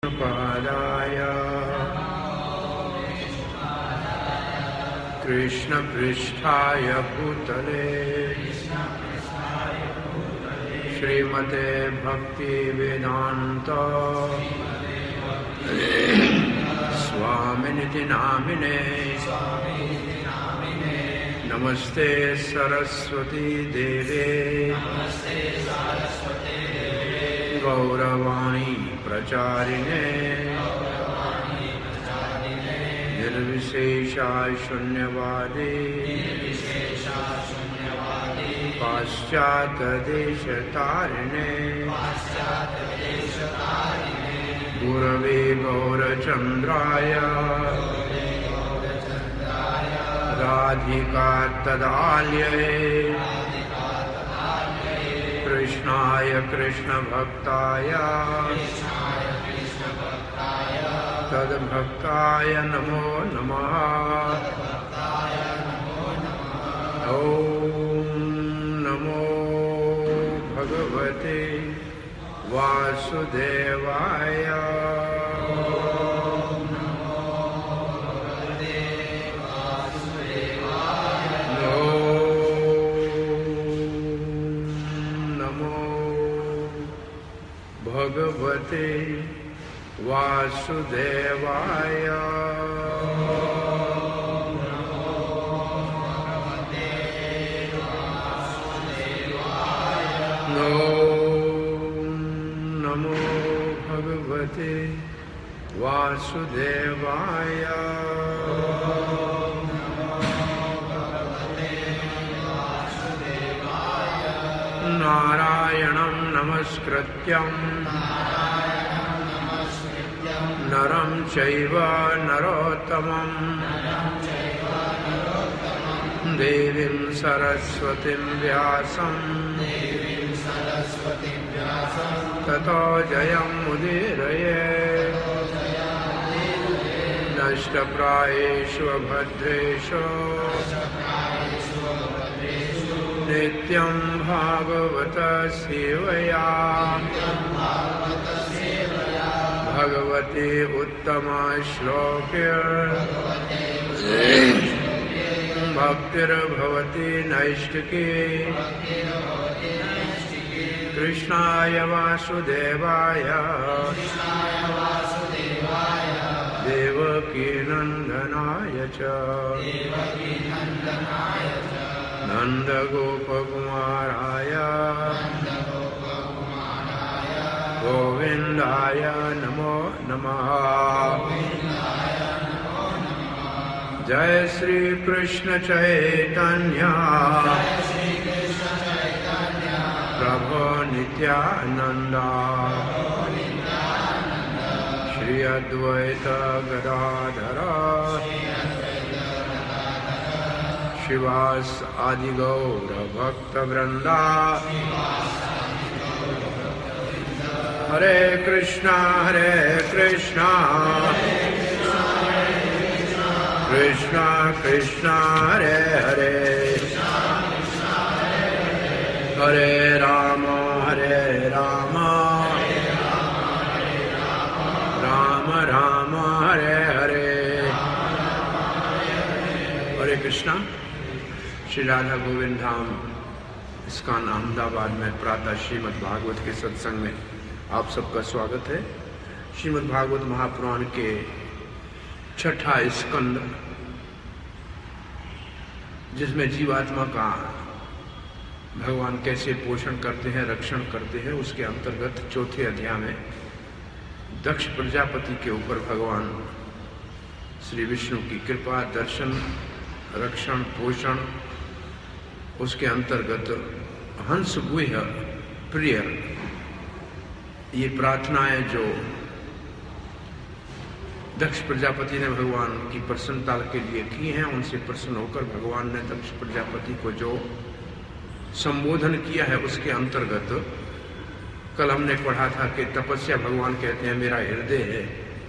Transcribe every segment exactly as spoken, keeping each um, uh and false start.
पादाय कृष्ण पृष्ठाय भूतले श्रीमते भक्ति वेदांत स्वामिनिति नामिने नमस्ते सरस्वती देवे गौरवाणी प्रचारिणे निर्विशेषा शून्यवादी पाश्चात्य देश तारिणे गुरवे गौरचंद्राय राधिका तदाल्ये कृष्णाय कृष्ण भक्ताय तद्भक्ताय नमो नमः। ओम नमो भगवते वासुदेवाय। भगवते वासुदेवाय। नमो भगवते वासुदेवाय। नारायणं नमस्कृत्यं नरं चैव नरोत्तमं देवीं सरस्वतीं व्यासं ततो जयमुदीरये। नष्टप्रायेषु भद्रेषु नित्यं भागवत सेवया भगवते उत्तमा श्लोके भक्तिर्भवति नैष्टिके। कृष्णाय वासुदेवाय देवकी नंदनाय च नंदगोपकुमाराय गोविंदाय नमो नमः। जय श्री कृष्ण चैतन्य प्रभु नित्यानंद श्री अद्वैत गदाधर शिवास आदि गौर भक्त वृंदा। हरे कृष्णा हरे कृष्णा कृष्णा कृष्णा हरे हरे हरे राम हरे राम राम राम हरे हरे। हरे कृष्णा। श्री राधा गोविंद धाम इस्कॉन अहमदाबाद में प्रातः श्रीमद् भागवत के सत्संग में आप सबका स्वागत है। श्रीमद् भागवत महापुराण के छठा स्कंद, जिसमें जीवात्मा का भगवान कैसे पोषण करते हैं, रक्षण करते हैं, उसके अंतर्गत चौथे अध्याय में दक्ष प्रजापति के ऊपर भगवान श्री विष्णु की कृपा, दर्शन, रक्षण, पोषण, उसके अंतर्गत हंस गुह्य प्रिय ये प्रार्थनाएं जो दक्ष प्रजापति ने भगवान की प्रसन्नता के लिए की हैं, उनसे प्रसन्न होकर भगवान ने दक्ष प्रजापति को जो संबोधन किया है उसके अंतर्गत कल हमने पढ़ा था कि तपस्या भगवान कहते हैं मेरा हृदय है,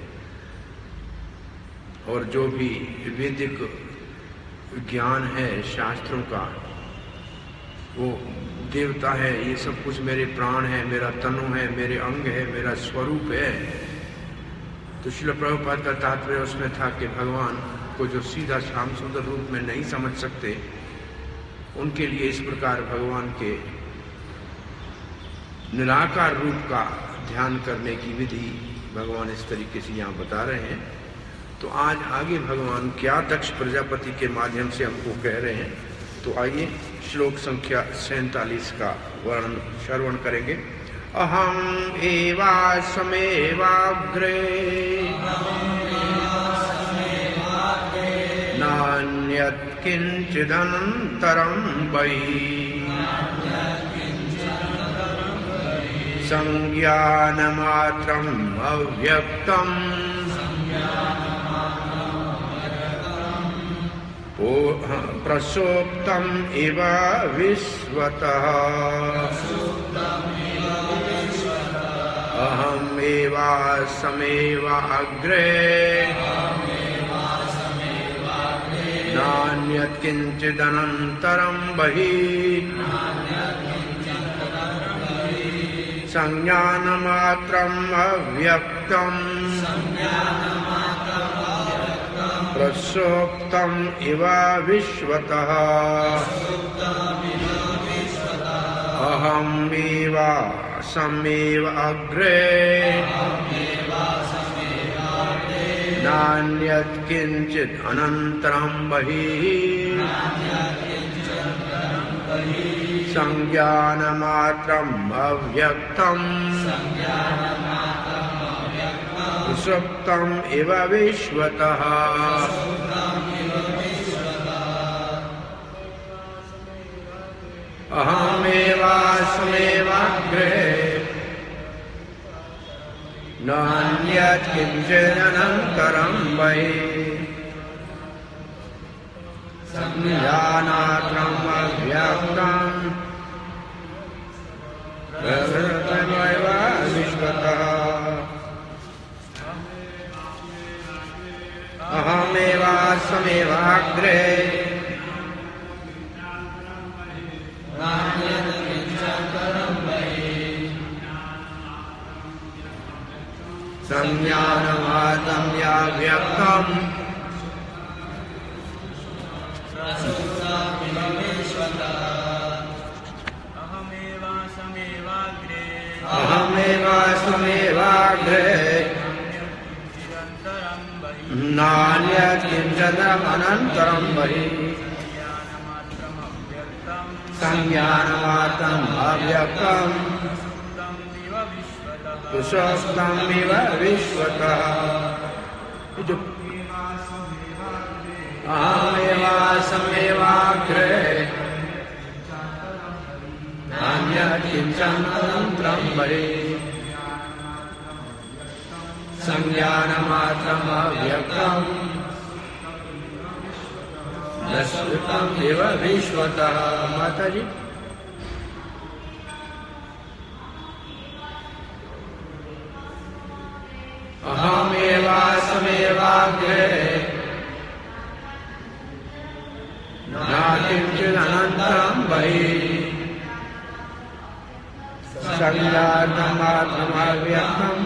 और जो भी वैदिक ज्ञान है शास्त्रों का वो देवता है, ये सब कुछ मेरे प्राण है, मेरा तनु है, मेरे अंग है, मेरा स्वरूप है। तो श्रील प्रभुपाद का तात्पर्य उसमें था कि भगवान को जो सीधा श्याम सुंदर रूप में नहीं समझ सकते, उनके लिए इस प्रकार भगवान के निराकार रूप का ध्यान करने की विधि भगवान इस तरीके से यहाँ बता रहे हैं। तो आज आगे भगवान क्या दक्ष प्रजापति के माध्यम से हमको कह रहे हैं, तो आइए श्लोक संख्या सैंतालीस का वर्णन श्रवण करेंगे। अहम एवासमेवाग्रे नान्यत् किंचिदनन्तरं वै संज्ञानमात्रम् अव्यक्तम् प्रसोक्तम् इव विश्वतः अहमेवासमेव अग्रे नान्यत् किंचिदनन्तरं बहिः संज्ञानमात्रम् अव्यक्तम् प्रसोक्तम् इव विश्वतः अहमेवासमेव अग्रे नान्यत् किंचित् अनन्तरं बहिः संज्ञानमात्रम् अव्यक्तम् सुप्तम् इव विश्वतः। अहमेवासमेवाग्रे नान्यत् किंचिदनन्तरं वै संज्ञानात्रम् अव्यक्तम् प्रसक्तमिव विश्वतः। अहमेवासमेवाग्रे संज्ञानमात्रम् अव्यक्तम् अहमेवासमेवाग्रे नान्यत् किंचिदनन्तरं बहिः संज्ञानमात्रम् अव्यक्तम् सुप्तम् इव विश्वतः। अहमेवासमेवाग्रे नान्यत् किंचिदनन्तरं बहिः संज्ञानमात्रम् अव्यक्तम् सुप्तम् इव विश्वतः। माताजी अहमेवासमेवाग्रे नाकिंचिदनन्तरं बहिः संज्ञानमात्रम् अव्यक्तम्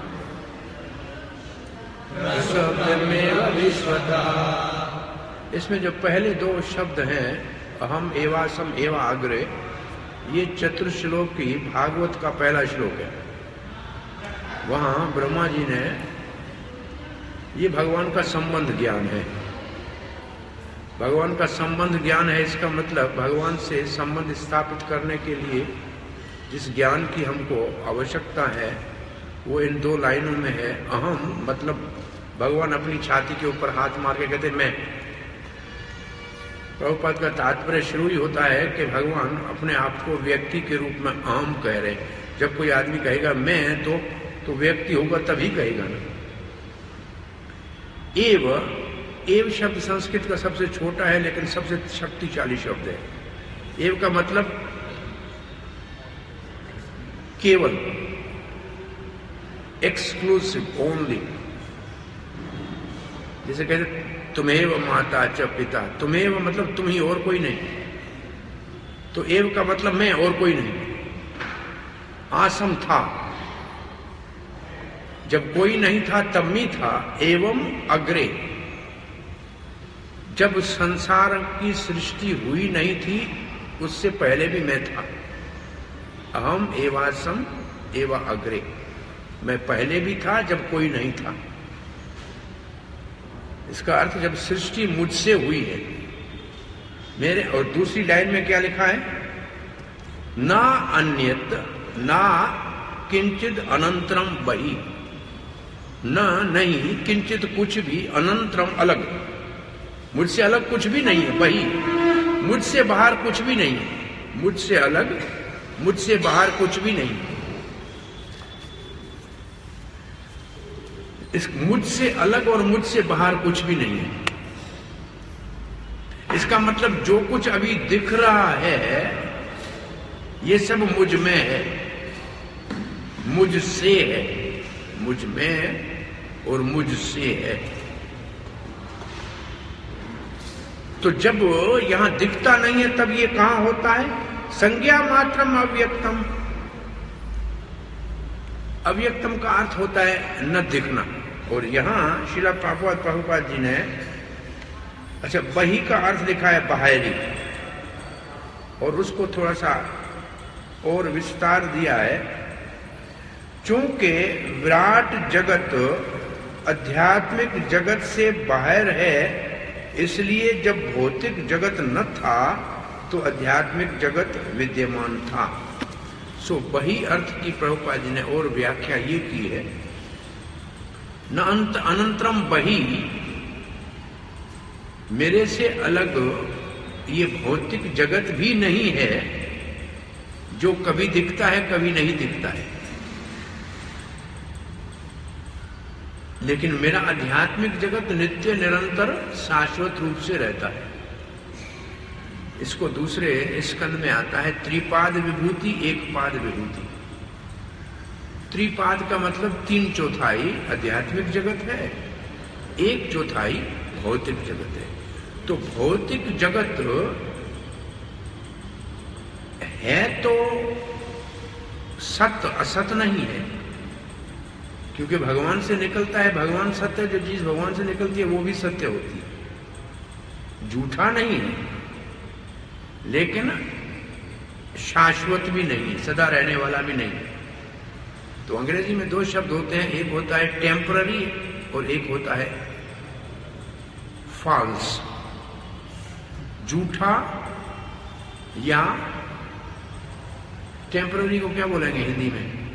सुप्तमेव विश्वतः। इसमें जो पहले दो शब्द हैं अहम एवासम एवा अग्रे, ये चतुर्श्लोक की भागवत का पहला श्लोक है। वहाँ ब्रह्मा जी ने, ये भगवान का संबंध ज्ञान है, भगवान का संबंध ज्ञान है। इसका मतलब भगवान से संबंध स्थापित करने के लिए जिस ज्ञान की हमको आवश्यकता है वो इन दो लाइनों में है। अहम मतलब भगवान अपनी छाती के ऊपर हाथ मार के कहते मैं। प्रभुपाद का तात्पर्य शुरू ही होता है कि भगवान अपने आप को व्यक्ति के रूप में अहम कह रहे। जब कोई आदमी कहेगा मैं, तो तो व्यक्ति होगा तभी कहेगा ना। एव एव शब्द संस्कृत का सबसे छोटा है लेकिन सबसे शक्तिशाली शब्द है। एव का मतलब केवल, एक्सक्लूसिव, ओनली। जैसे कहते तुम्हें माता च पिता, तुम्हें मतलब तुम ही और कोई नहीं। तो एव का मतलब मैं और कोई नहीं। आसम था, जब कोई नहीं था तब मैं था, एवं अग्रे, जब संसार की सृष्टि हुई नहीं थी उससे पहले भी मैं था। अहम एवासम एवा अग्रे, मैं पहले भी था जब कोई नहीं था। इसका अर्थ जब सृष्टि मुझसे हुई है मेरे। और दूसरी लाइन में क्या लिखा है? ना अन्यत ना किंचित अनंतरम बहि, न नहीं किंचित कुछ भी, अनंतरम अलग, मुझसे अलग कुछ भी नहीं है। बहि, मुझसे बाहर कुछ भी नहीं है। मुझसे अलग, मुझसे बाहर कुछ भी नहीं है। इस मुझसे अलग और मुझसे बाहर कुछ भी नहीं है। इसका मतलब जो कुछ अभी दिख रहा है ये सब मुझ में है, मुझसे है, मुझ में और मुझसे है। तो जब यहां दिखता नहीं है तब ये कहां होता है? संज्ञा मात्रम अव्यक्तम। अव्यक्तम का अर्थ होता है न दिखना। और यहां श्रील प्रभुपाद प्रभुपाद जी ने अच्छा बही का अर्थ लिखा है बाहरी, और उसको थोड़ा सा और विस्तार दिया है। चूंकि विराट जगत आध्यात्मिक जगत से बाहर है, इसलिए जब भौतिक जगत न था तो आध्यात्मिक जगत विद्यमान था। सो बही अर्थ की प्रभुपाद जी ने और व्याख्या ये की है, न अंत अनंतरम बही, मेरे से अलग ये भौतिक जगत भी नहीं है जो कभी दिखता है कभी नहीं दिखता है, लेकिन मेरा आध्यात्मिक जगत नित्य निरंतर शाश्वत रूप से रहता है। इसको दूसरे स्कंद में आता है त्रिपाद विभूति एक पाद विभूति। त्रिपाद का मतलब तीन चौथाई आध्यात्मिक जगत है, एक चौथाई भौतिक जगत है। तो भौतिक जगत है तो सत्य, असत नहीं है, क्योंकि भगवान से निकलता है। भगवान सत्य, जो चीज भगवान से निकलती है वो भी सत्य होती है, झूठा नहीं है, लेकिन शाश्वत भी नहीं, सदा रहने वाला भी नहीं। तो अंग्रेजी में दो शब्द होते हैं, एक होता है टेम्पररी और एक होता है फॉल्स, झूठा। या टेम्पररी को क्या बोलेंगे हिंदी में?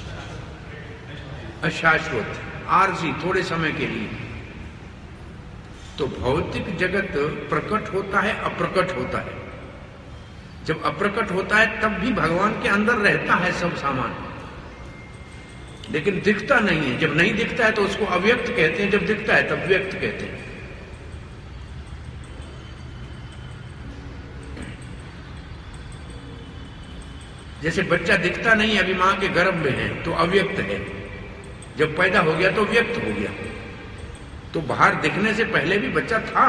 अशाश्वत, आरजी, थोड़े समय के लिए। तो भौतिक जगत प्रकट होता है, अप्रकट होता है। जब अप्रकट होता है तब भी भगवान के अंदर रहता है सब सामान, लेकिन दिखता नहीं है। जब नहीं दिखता है तो उसको अव्यक्त कहते हैं, जब दिखता है तब व्यक्त कहते हैं। जैसे बच्चा दिखता नहीं, अभी मां के गर्भ में है तो अव्यक्त है, जब पैदा हो गया तो व्यक्त हो गया। तो बाहर दिखने से पहले भी बच्चा था।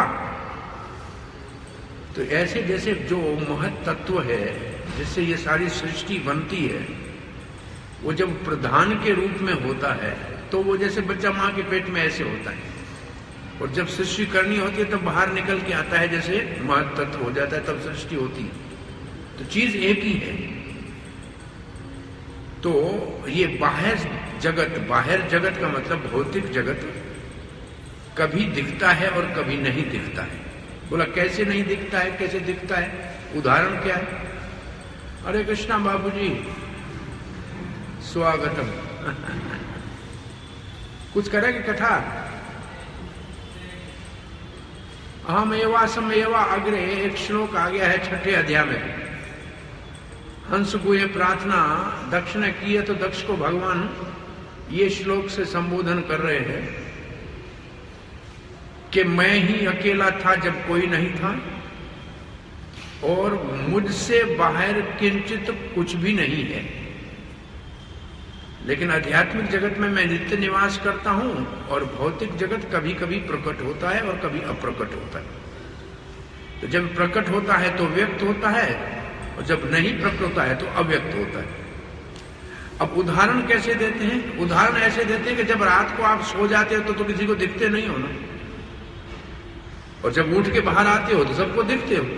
तो ऐसे जैसे जो महत तत्व है जिससे ये सारी सृष्टि बनती है, वो जब प्रधान के रूप में होता है तो वो जैसे बच्चा मां के पेट में ऐसे होता है, और जब सृष्टि करनी होती है तब बाहर निकल के आता है, जैसे महत तत्व हो जाता है तब सृष्टि होती है। तो चीज एक ही है। तो ये बाहर जगत, बाहर जगत का मतलब भौतिक जगत कभी दिखता है और कभी नहीं दिखता है। बोला कैसे नहीं दिखता है, कैसे दिखता है? उदाहरण क्या है? अरे कृष्णा बाबूजी स्वागतम कुछ करेंगे कथा? अहम एवा सम एवा अग्रे एक श्लोक आ गया है छठे अध्याय में। हंस को ये प्रार्थना दक्ष ने की है, तो दक्ष को भगवान ये श्लोक से संबोधन कर रहे हैं कि मैं ही अकेला था जब कोई नहीं था, और मुझसे बाहर किंचित कुछ भी नहीं है, लेकिन आध्यात्मिक जगत में मैं नित्य निवास करता हूं, और भौतिक जगत कभी कभी प्रकट होता है और कभी अप्रकट होता है। तो जब प्रकट होता है तो व्यक्त होता है, और जब नहीं प्रकट होता है तो अव्यक्त होता है। अब उदाहरण कैसे देते हैं? उदाहरण ऐसे देते हैं कि जब रात को आप सो जाते हो तो, तो किसी को दिखते नहीं हो ना, और जब उठ के बाहर आते हो तो सबको दिखते हो।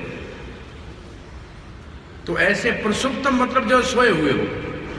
तो ऐसे प्रसुप्तम मतलब जो सोए हुए हो,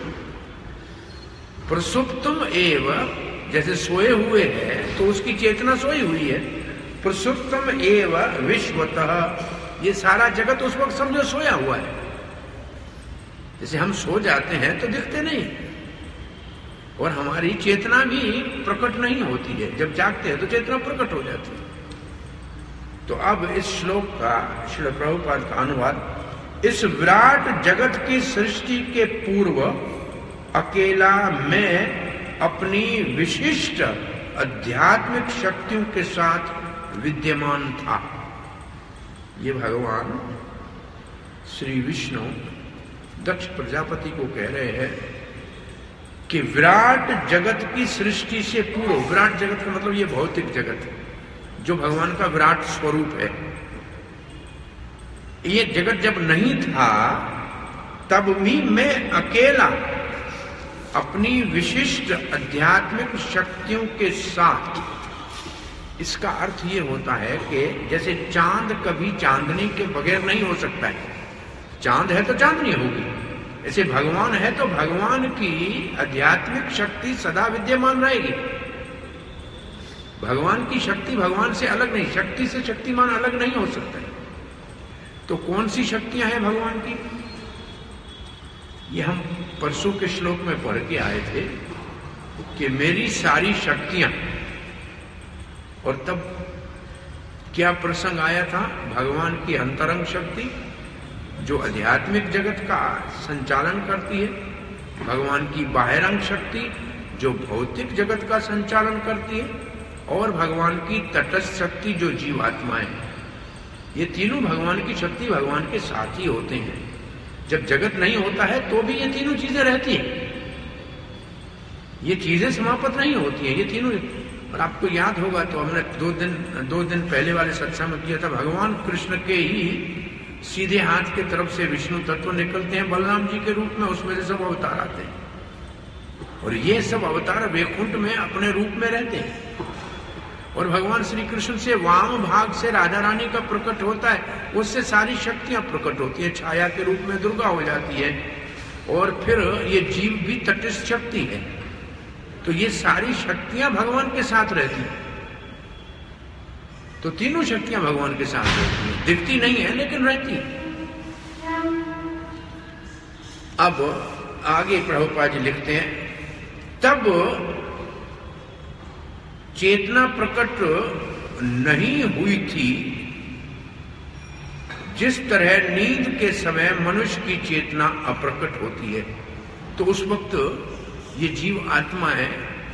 प्रसुप्तम एव जैसे सोए हुए है तो उसकी चेतना सोई हुई है। प्रसुप्तम एव विश्वतः, ये सारा जगत उस वक्त समझो सोया हुआ है। जैसे हम सो जाते हैं तो दिखते नहीं, और हमारी चेतना भी प्रकट नहीं होती है, जब जागते हैं तो चेतना प्रकट हो जाती है। तो अब इस श्लोक का श्रील प्रभुपाद का अनुवाद, इस विराट जगत की सृष्टि के पूर्व अकेला मैं अपनी विशिष्ट आध्यात्मिक शक्तियों के साथ विद्यमान था। ये भगवान श्री विष्णु दक्ष प्रजापति को कह रहे हैं कि विराट जगत की सृष्टि से पूर्व, विराट जगत का मतलब ये भौतिक जगत जो भगवान का विराट स्वरूप है, ये जगत जब नहीं था तब भी मैं अकेला अपनी विशिष्ट आध्यात्मिक शक्तियों के साथ, इसका अर्थ ये होता है कि जैसे चांद कभी चांदनी के बगैर नहीं हो सकता है, चांद है तो चांदनी होगी, ऐसे भगवान है तो भगवान की आध्यात्मिक शक्ति सदा विद्यमान रहेगी। भगवान की शक्ति भगवान से अलग नहीं, शक्ति से शक्तिमान अलग नहीं हो सकता है। तो कौन सी शक्तियां हैं भगवान की? ये हम परसों के श्लोक में पढ़ के आए थे कि मेरी सारी शक्तियां, और तब क्या प्रसंग आया था? भगवान की अंतरंग शक्ति जो आध्यात्मिक जगत का संचालन करती है, भगवान की बाह्यरंग शक्ति जो भौतिक जगत का संचालन करती है, और भगवान की तटस्थ शक्ति जो जीवात्माएं। ये तीनों भगवान की शक्ति भगवान के साथ ही होते हैं। जब जगत नहीं होता है तो भी ये तीनों चीजें रहती हैं, ये चीजें समाप्त नहीं होती हैं, ये तीनों। और आपको याद होगा तो हमने दो दिन दो दिन पहले वाले सत्संग में किया था, भगवान कृष्ण के ही सीधे हाथ के तरफ से विष्णु तत्व निकलते हैं बलराम जी के रूप में, उसमें से सब अवतार आते हैं, और ये सब अवतार वैकुंठ में अपने रूप में रहते हैं। और भगवान श्री कृष्ण से वाम भाग से राधा रानी का प्रकट होता है, उससे सारी शक्तियां प्रकट होती है, छाया के रूप में दुर्गा हो जाती है, और फिर ये जीव भी तटस्थ शक्ति है। तो ये सारी शक्तियां भगवान के साथ रहती हैं। तो तीनों शक्तियां भगवान के साथ रहती हैं, दिखती नहीं है लेकिन रहती है। अब आगे प्रभुपाद जी लिखते हैं, तब चेतना प्रकट नहीं हुई थी जिस तरह नींद के समय मनुष्य की चेतना अप्रकट होती है। तो उस वक्त ये जीव आत्मा है,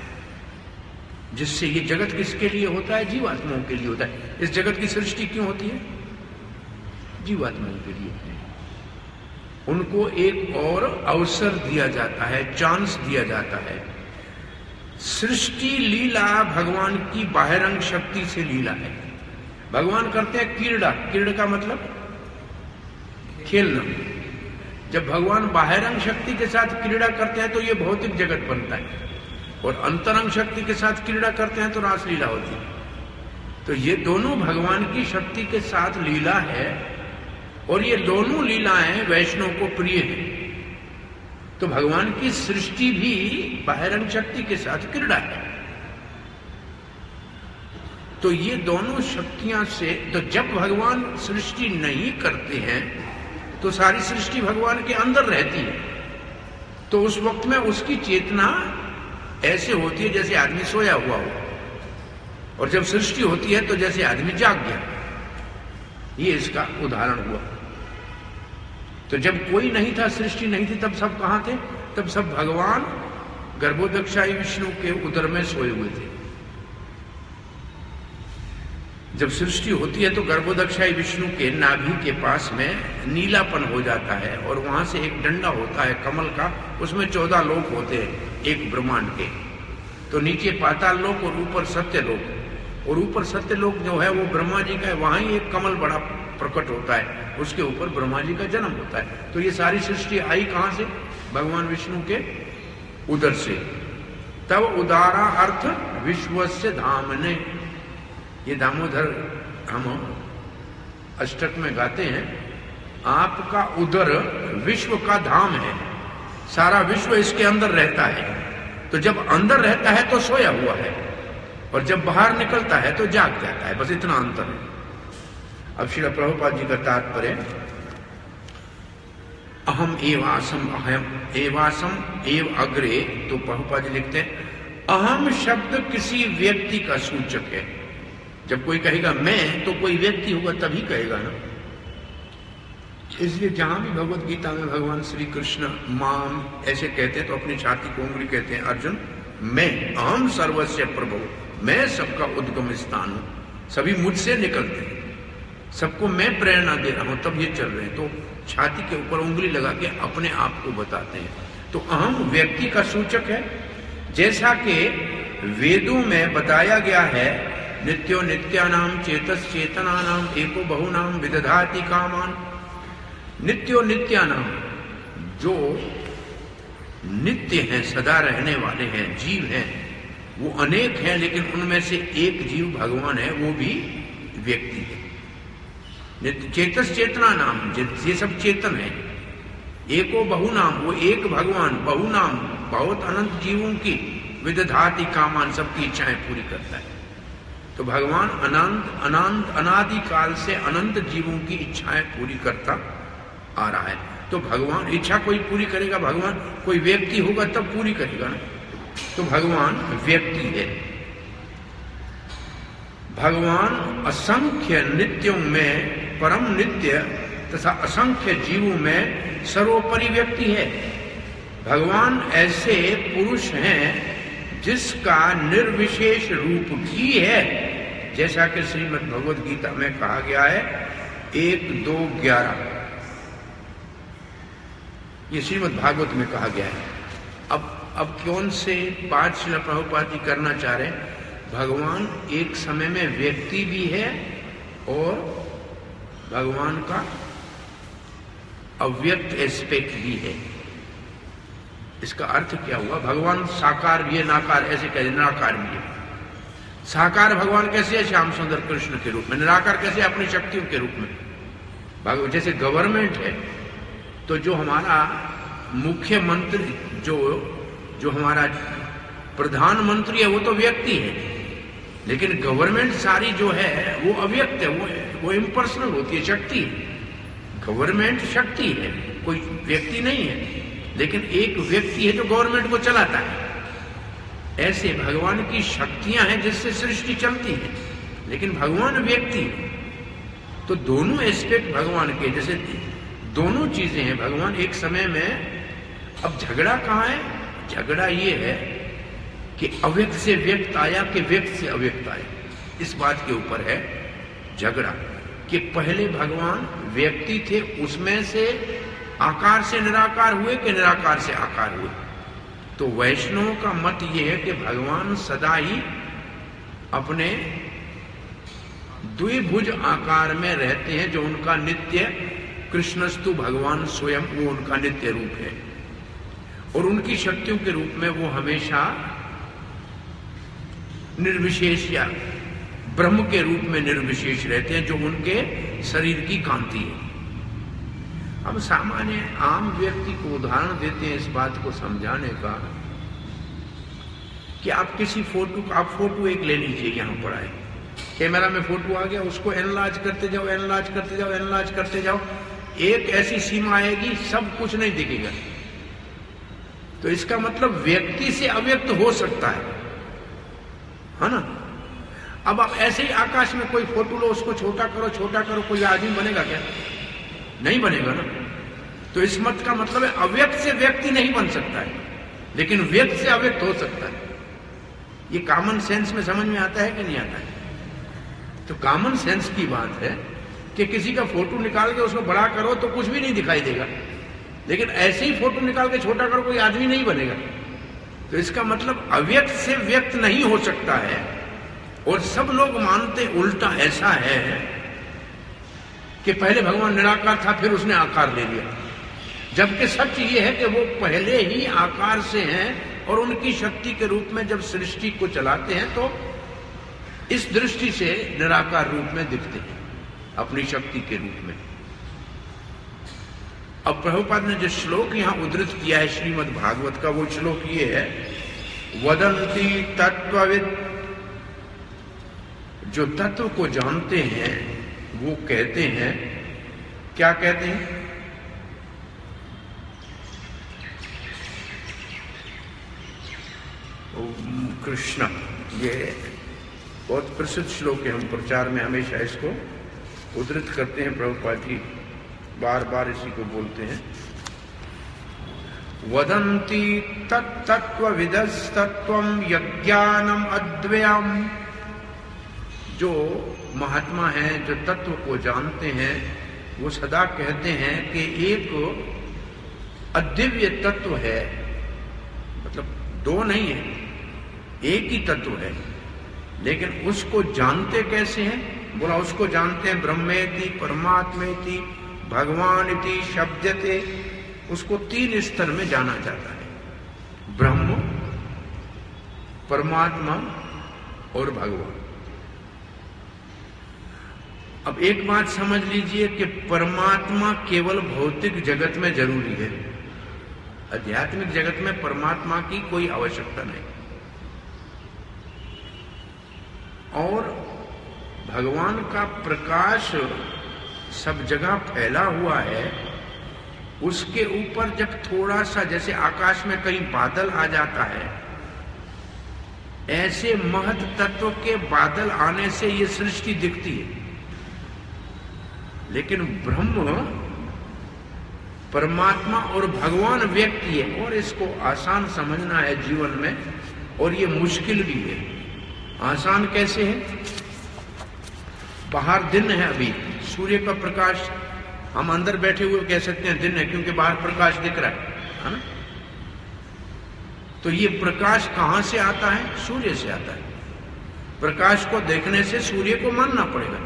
जिससे ये जगत किसके लिए होता है? जीवात्माओं के लिए होता है। इस जगत की सृष्टि क्यों होती है? जीवात्माओं के लिए होती है। उनको एक और अवसर दिया जाता है, चांस दिया जाता है। सृष्टि लीला भगवान की बाह्यरंग शक्ति से लीला है। भगवान करते हैं क्रीड़ा, क्रीड़ा का मतलब खेलना। जब भगवान बाह्यरंग शक्ति के साथ क्रीड़ा करते हैं तो ये भौतिक जगत बनता है, और अंतरंग शक्ति के साथ क्रीड़ा करते हैं तो रासलीला होती है। तो ये दोनों भगवान की शक्ति के साथ लीला है, और ये दोनों लीलाएं वैष्णव को प्रिय है। तो भगवान की सृष्टि भी बाह्यरंग शक्ति के साथ क्रीड़ा है। तो ये दोनों शक्तियां से, तो जब भगवान सृष्टि नहीं करते हैं तो सारी सृष्टि भगवान के अंदर रहती है। तो उस वक्त में उसकी चेतना ऐसे होती है जैसे आदमी सोया हुआ हो, और जब सृष्टि होती है तो जैसे आदमी जाग गया। ये इसका उदाहरण हुआ। तो जब कोई नहीं था, सृष्टि नहीं थी, तब सब कहां थे? तब सब भगवान गर्भोदक्षाई विष्णु के उदर में सोए हुए थे। जब सृष्टि होती है तो गर्भोदक्षाई विष्णु के नाभि के पास में नीलापन हो जाता है, और वहां से एक डंडा होता है कमल का, उसमें चौदह लोक होते हैं एक ब्रह्मांड के। तो नीचे पाताल लोक और ऊपर सत्य लोक, और ऊपर सत्य लोक जो है वो ब्रह्मा जी का है, वहां ही एक कमल बड़ा प्रकट होता है, उसके ऊपर ब्रह्मा जी का जन्म होता है। तो ये सारी सृष्टि आई कहां से? भगवान विष्णु के उदर से। तब उदारा अर्थ विश्वस्य धामने, ये दामोदर हम अष्टक में गाते हैं, आपका उदर विश्व का धाम है, सारा विश्व इसके अंदर रहता है। तो जब अंदर रहता है तो सोया हुआ है, और जब बाहर निकलता है तो जाग जाता है, बस इतना अंतर है। अब श्रील प्रभुपाद जी का तात्पर्य, अहम एवासम अहम एवासम एव अग्रे, तो प्रभुपाद जी लिखते हैं अहम शब्द किसी व्यक्ति का सूचक है। जब कोई कहेगा मैं, तो कोई व्यक्ति होगा तभी कहेगा ना। इसलिए जहां भी भगवत गीता में भगवान श्री कृष्ण माम ऐसे कहते हैं तो अपनी छाती को उंगली कहते हैं, अर्जुन मैं अहम सर्वस्य प्रभु, मैं सबका उद्गम स्थान हूं, सभी मुझसे निकलते हैं, सबको मैं प्रेरणा दे रहा हूं, तब ये चल रहे हैं। तो छाती के ऊपर उंगली लगा के अपने आप को बताते हैं। तो अहम व्यक्ति का सूचक है, जैसा कि वेदों में बताया गया है, नित्यो नित्यानाम चेतस चेतनानाम एको बहुनाम विदधाति कामान। नित्यो नित्यानाम, जो नित्य हैं, सदा रहने वाले हैं, जीव हैं, वो अनेक हैं, लेकिन उनमें से एक जीव भगवान है, वो भी व्यक्ति है। नित्य चेतस चेतना नाम, ये सब चेतन है। एको बहुनाम, वो एक भगवान, बहुनाम बहुत अनंत जीवों की, विदधाति कामान, सबकी इच्छाएं पूरी करता है। तो भगवान अनंत अनंत अनादि काल से अनंत जीवों की इच्छाएं पूरी करता आ रहा है। तो भगवान इच्छा कोई पूरी करेगा, भगवान कोई व्यक्ति होगा तब पूरी करेगा ना। तो भगवान व्यक्ति है। भगवान असंख्य नित्यों में परम नित्य तथा असंख्य जीवों में सर्वोपरि व्यक्ति है। भगवान ऐसे पुरुष हैं जिसका निर्विशेष रूप भी है, जैसा कि श्रीमद् भगवद गीता में कहा गया है एक दो ग्यारह, ये श्रीमद् भागवत में कहा गया है। अब अब कौन से पांच श्रील प्रभुपाद जी करना चाह रहे हैं? भगवान एक समय में व्यक्ति भी है और भगवान का अव्यक्त एस्पेक्ट भी है। इसका अर्थ क्या हुआ? भगवान साकार भी है, नाकार, ऐसे कहे निराकार भी है। साकार भगवान कैसे है? श्याम सुंदर कृष्ण के रूप में। निराकार कैसे? अपनी शक्तियों के रूप में। भगवान जैसे गवर्नमेंट है, तो जो हमारा मुख्यमंत्री, जो जो हमारा प्रधानमंत्री है, वो तो व्यक्ति है, लेकिन गवर्नमेंट सारी जो है वो अव्यक्त है, वो वो इम्पर्सनल होती है, शक्ति है। गवर्नमेंट शक्ति है, कोई व्यक्ति नहीं है, लेकिन एक व्यक्ति है जो गवर्नमेंट को चलाता है। ऐसे भगवान की शक्तियां हैं जिससे सृष्टि चलती है, लेकिन भगवान व्यक्ति है। तो दोनों एस्पेक्ट भगवान के, जैसे दोनों चीजें हैं भगवान एक समय में। अब झगड़ा कहाँ है? झगड़ा ये है कि अव्यक्त से व्यक्त आया कि व्यक्त से अव्यक्त आया, इस बात के ऊपर है झगड़ा। कि पहले भगवान व्यक्ति थे, उसमें से आकार से निराकार हुए कि निराकार से आकार हुए। तो वैष्णव का मत यह है कि भगवान सदा ही अपने द्विभुज आकार में रहते हैं, जो उनका नित्य कृष्णस्तु भगवान स्वयं, वो उनका नित्य रूप है। और उनकी शक्तियों के रूप में वो हमेशा निर्विशेष या ब्रह्म के रूप में निर्विशेष रहते हैं, जो उनके शरीर की कांति है। हम सामान्य आम व्यक्ति को उदाहरण देते हैं इस बात को समझाने का कि आप किसी फोटो का, आप फोटो एक ले लीजिए, यहां पड़ा है, कैमरा में फोटो आ गया, उसको एनालाइज करते जाओ, एनालाइज करते जाओ, एनालाइज करते जाओ, एक ऐसी सीमा आएगी सब कुछ नहीं दिखेगा। तो इसका मतलब व्यक्ति से अव्यक्त हो सकता है, है ना? अब आप ऐसे ही आकाश में कोई फोटो लो, उसको छोटा करो, छोटा करो, कोई आदमी बनेगा क्या? नहीं बनेगा ना। तो इस मत का मतलब है अव्यक्त से व्यक्ति नहीं बन सकता है, लेकिन व्यक्त से अव्यक्त हो सकता है। ये कॉमन सेंस में समझ में आता है कि नहीं आता है? तो कॉमन सेंस की बात है कि किसी का फोटो निकाल के उसको बड़ा करो तो कुछ भी नहीं दिखाई देगा, लेकिन ऐसे ही फोटो निकाल के छोटा करो, कोई आदमी नहीं बनेगा। तो इसका मतलब अव्यक्त से व्यक्त नहीं हो सकता है। और सब लोग मानते उल्टा ऐसा है कि पहले भगवान निराकार था, फिर उसने आकार ले लिया, जबकि सच ये है कि वो पहले ही आकार से हैं और उनकी शक्ति के रूप में जब सृष्टि को चलाते हैं तो इस दृष्टि से निराकार रूप में दिखते हैं, अपनी शक्ति के रूप में। अब प्रभुपाद ने जो श्लोक यहां उद्धृत किया है श्रीमद् भागवत का, वो श्लोक ये है, वदंती तत्वविद, जो तत्व को जानते हैं वो कहते हैं, क्या कहते हैं? कृष्ण। ये बहुत प्रसिद्ध श्लोक है, हम प्रचार में हमेशा इसको उद्धृत करते हैं, प्रभुपाद जी बार बार इसी को बोलते हैं। वदन्ति तत्तत्त्वविदस्तत्त्वं यज्ञानम अद्वयम्, जो महात्मा हैं, जो तत्व को जानते हैं, वो सदा कहते हैं कि एक अद्वितीय तत्व है, मतलब दो नहीं है, एक ही तत्व है, लेकिन उसको जानते कैसे हैं? बोला उसको जानते हैं ब्रह्मेति परमात्मेति भगवानिति शब्दते, उसको तीन स्तर में जाना जाता है, ब्रह्म, परमात्मा और भगवान। अब एक बात समझ लीजिए कि परमात्मा केवल भौतिक जगत में जरूरी है, आध्यात्मिक जगत में परमात्मा की कोई आवश्यकता नहीं। और भगवान का प्रकाश सब जगह फैला हुआ है, उसके ऊपर जब थोड़ा सा, जैसे आकाश में कहीं बादल आ जाता है, ऐसे महत तत्व के बादल आने से ये सृष्टि दिखती है। लेकिन ब्रह्म, परमात्मा और भगवान व्यक्ति है, और इसको आसान समझना है जीवन में, और ये मुश्किल भी है। आसान कैसे है? बाहर दिन है, अभी सूर्य का प्रकाश, हम अंदर बैठे हुए कह सकते हैं दिन है, क्योंकि बाहर प्रकाश दिख रहा है, है ना? तो ये प्रकाश कहां से आता है? सूर्य से आता है। प्रकाश को देखने से सूर्य को मानना पड़ेगा।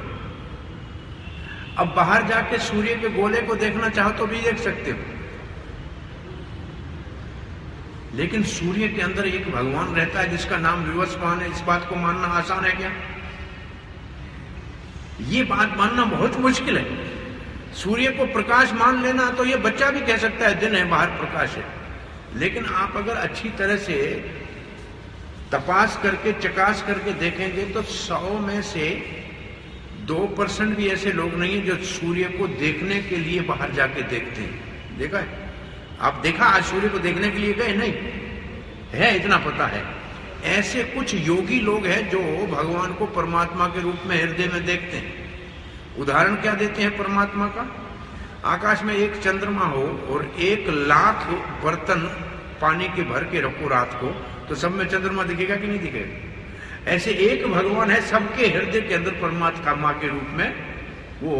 अब बाहर जाके सूर्य के गोले को देखना चाहो तो भी देख सकते हो, लेकिन सूर्य के अंदर एक भगवान रहता है जिसका नाम विवस्वान है, इस बात को मानना आसान है क्या? ये बात मानना बहुत मुश्किल है। सूर्य को प्रकाश मान लेना तो ये बच्चा भी कह सकता है दिन है, बाहर प्रकाश है, लेकिन आप अगर अच्छी तरह से तपास करके चकास करके देखेंगे तो सौ में से दो परसेंट भी ऐसे लोग नहीं है जो सूर्य को देखने के लिए बाहर जाके देखते हैं। देखा है? आप देखा आज सूर्य को देखने के लिए गए? नहीं है, इतना पता है। ऐसे कुछ योगी लोग हैं जो भगवान को परमात्मा के रूप में हृदय में देखते हैं। उदाहरण क्या देते हैं परमात्मा का? आकाश में एक चंद्रमा हो और एक लाख बर्तन पानी के भर के रखो रात को, तो सब में चंद्रमा दिखेगा कि नहीं दिखेगा? ऐसे एक भगवान है, सबके हृदय के अंदर परमात्मा के रूप में वो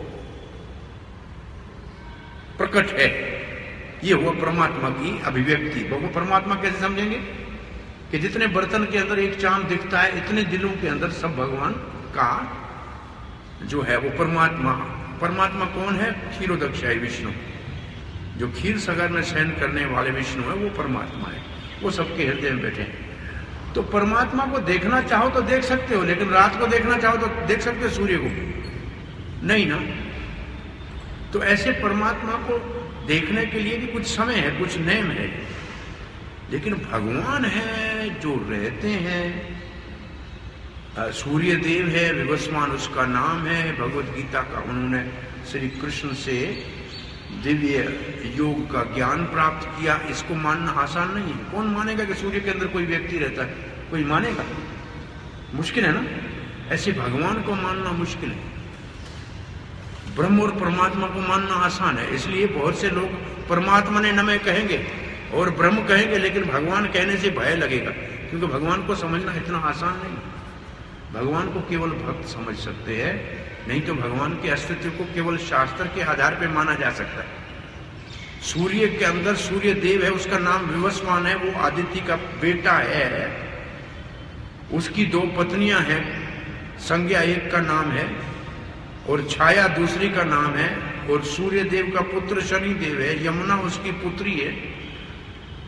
प्रकट है। ये हुआ परमात्मा की अभिव्यक्ति। वो परमात्मा कैसे समझेंगे? कि जितने बर्तन के अंदर एक चांद दिखता है, इतने दिलों के अंदर सब भगवान का जो है वो परमात्मा। परमात्मा कौन है? क्षीरोदक्षाई विष्णु, जो क्षीर सागर में शयन करने वाले विष्णु है, वो परमात्मा है। वो सबके हृदय में बैठे हैं। तो परमात्मा को देखना चाहो तो देख सकते हो, लेकिन रात को देखना चाहो तो देख सकते हो सूर्य को? नहीं ना। तो ऐसे परमात्मा को देखने के लिए भी कुछ समय है, कुछ नेम है। लेकिन भगवान है जो रहते हैं, सूर्य देव है, विवस्वान उसका नाम है। भगवत गीता का उन्होंने श्री कृष्ण से दिव्य योग का ज्ञान प्राप्त किया। इसको मानना आसान नहीं है। कौन मानेगा कि सूर्य के अंदर कोई व्यक्ति रहता है? कोई मानेगा? मुश्किल है ना। ऐसे भगवान को मानना मुश्किल है। ब्रह्म और परमात्मा को मानना आसान है। इसलिए बहुत से लोग परमात्मा ने नमः कहेंगे और ब्रह्म कहेंगे, लेकिन भगवान कहने से भय लगेगा, क्योंकि भगवान को समझना इतना आसान नहीं। भगवान को केवल भक्त समझ सकते हैं, नहीं तो भगवान के अस्तित्व को केवल शास्त्र के आधार पर माना जा सकता है। सूर्य के अंदर सूर्य देव है, उसका नाम विवस्वान है, वो आदित्य का बेटा है। उसकी दो पत्नियां हैं, संज्ञा एक का नाम है और छाया दूसरी का नाम है। और सूर्य देव का पुत्र शनि देव है, यमुना उसकी पुत्री है।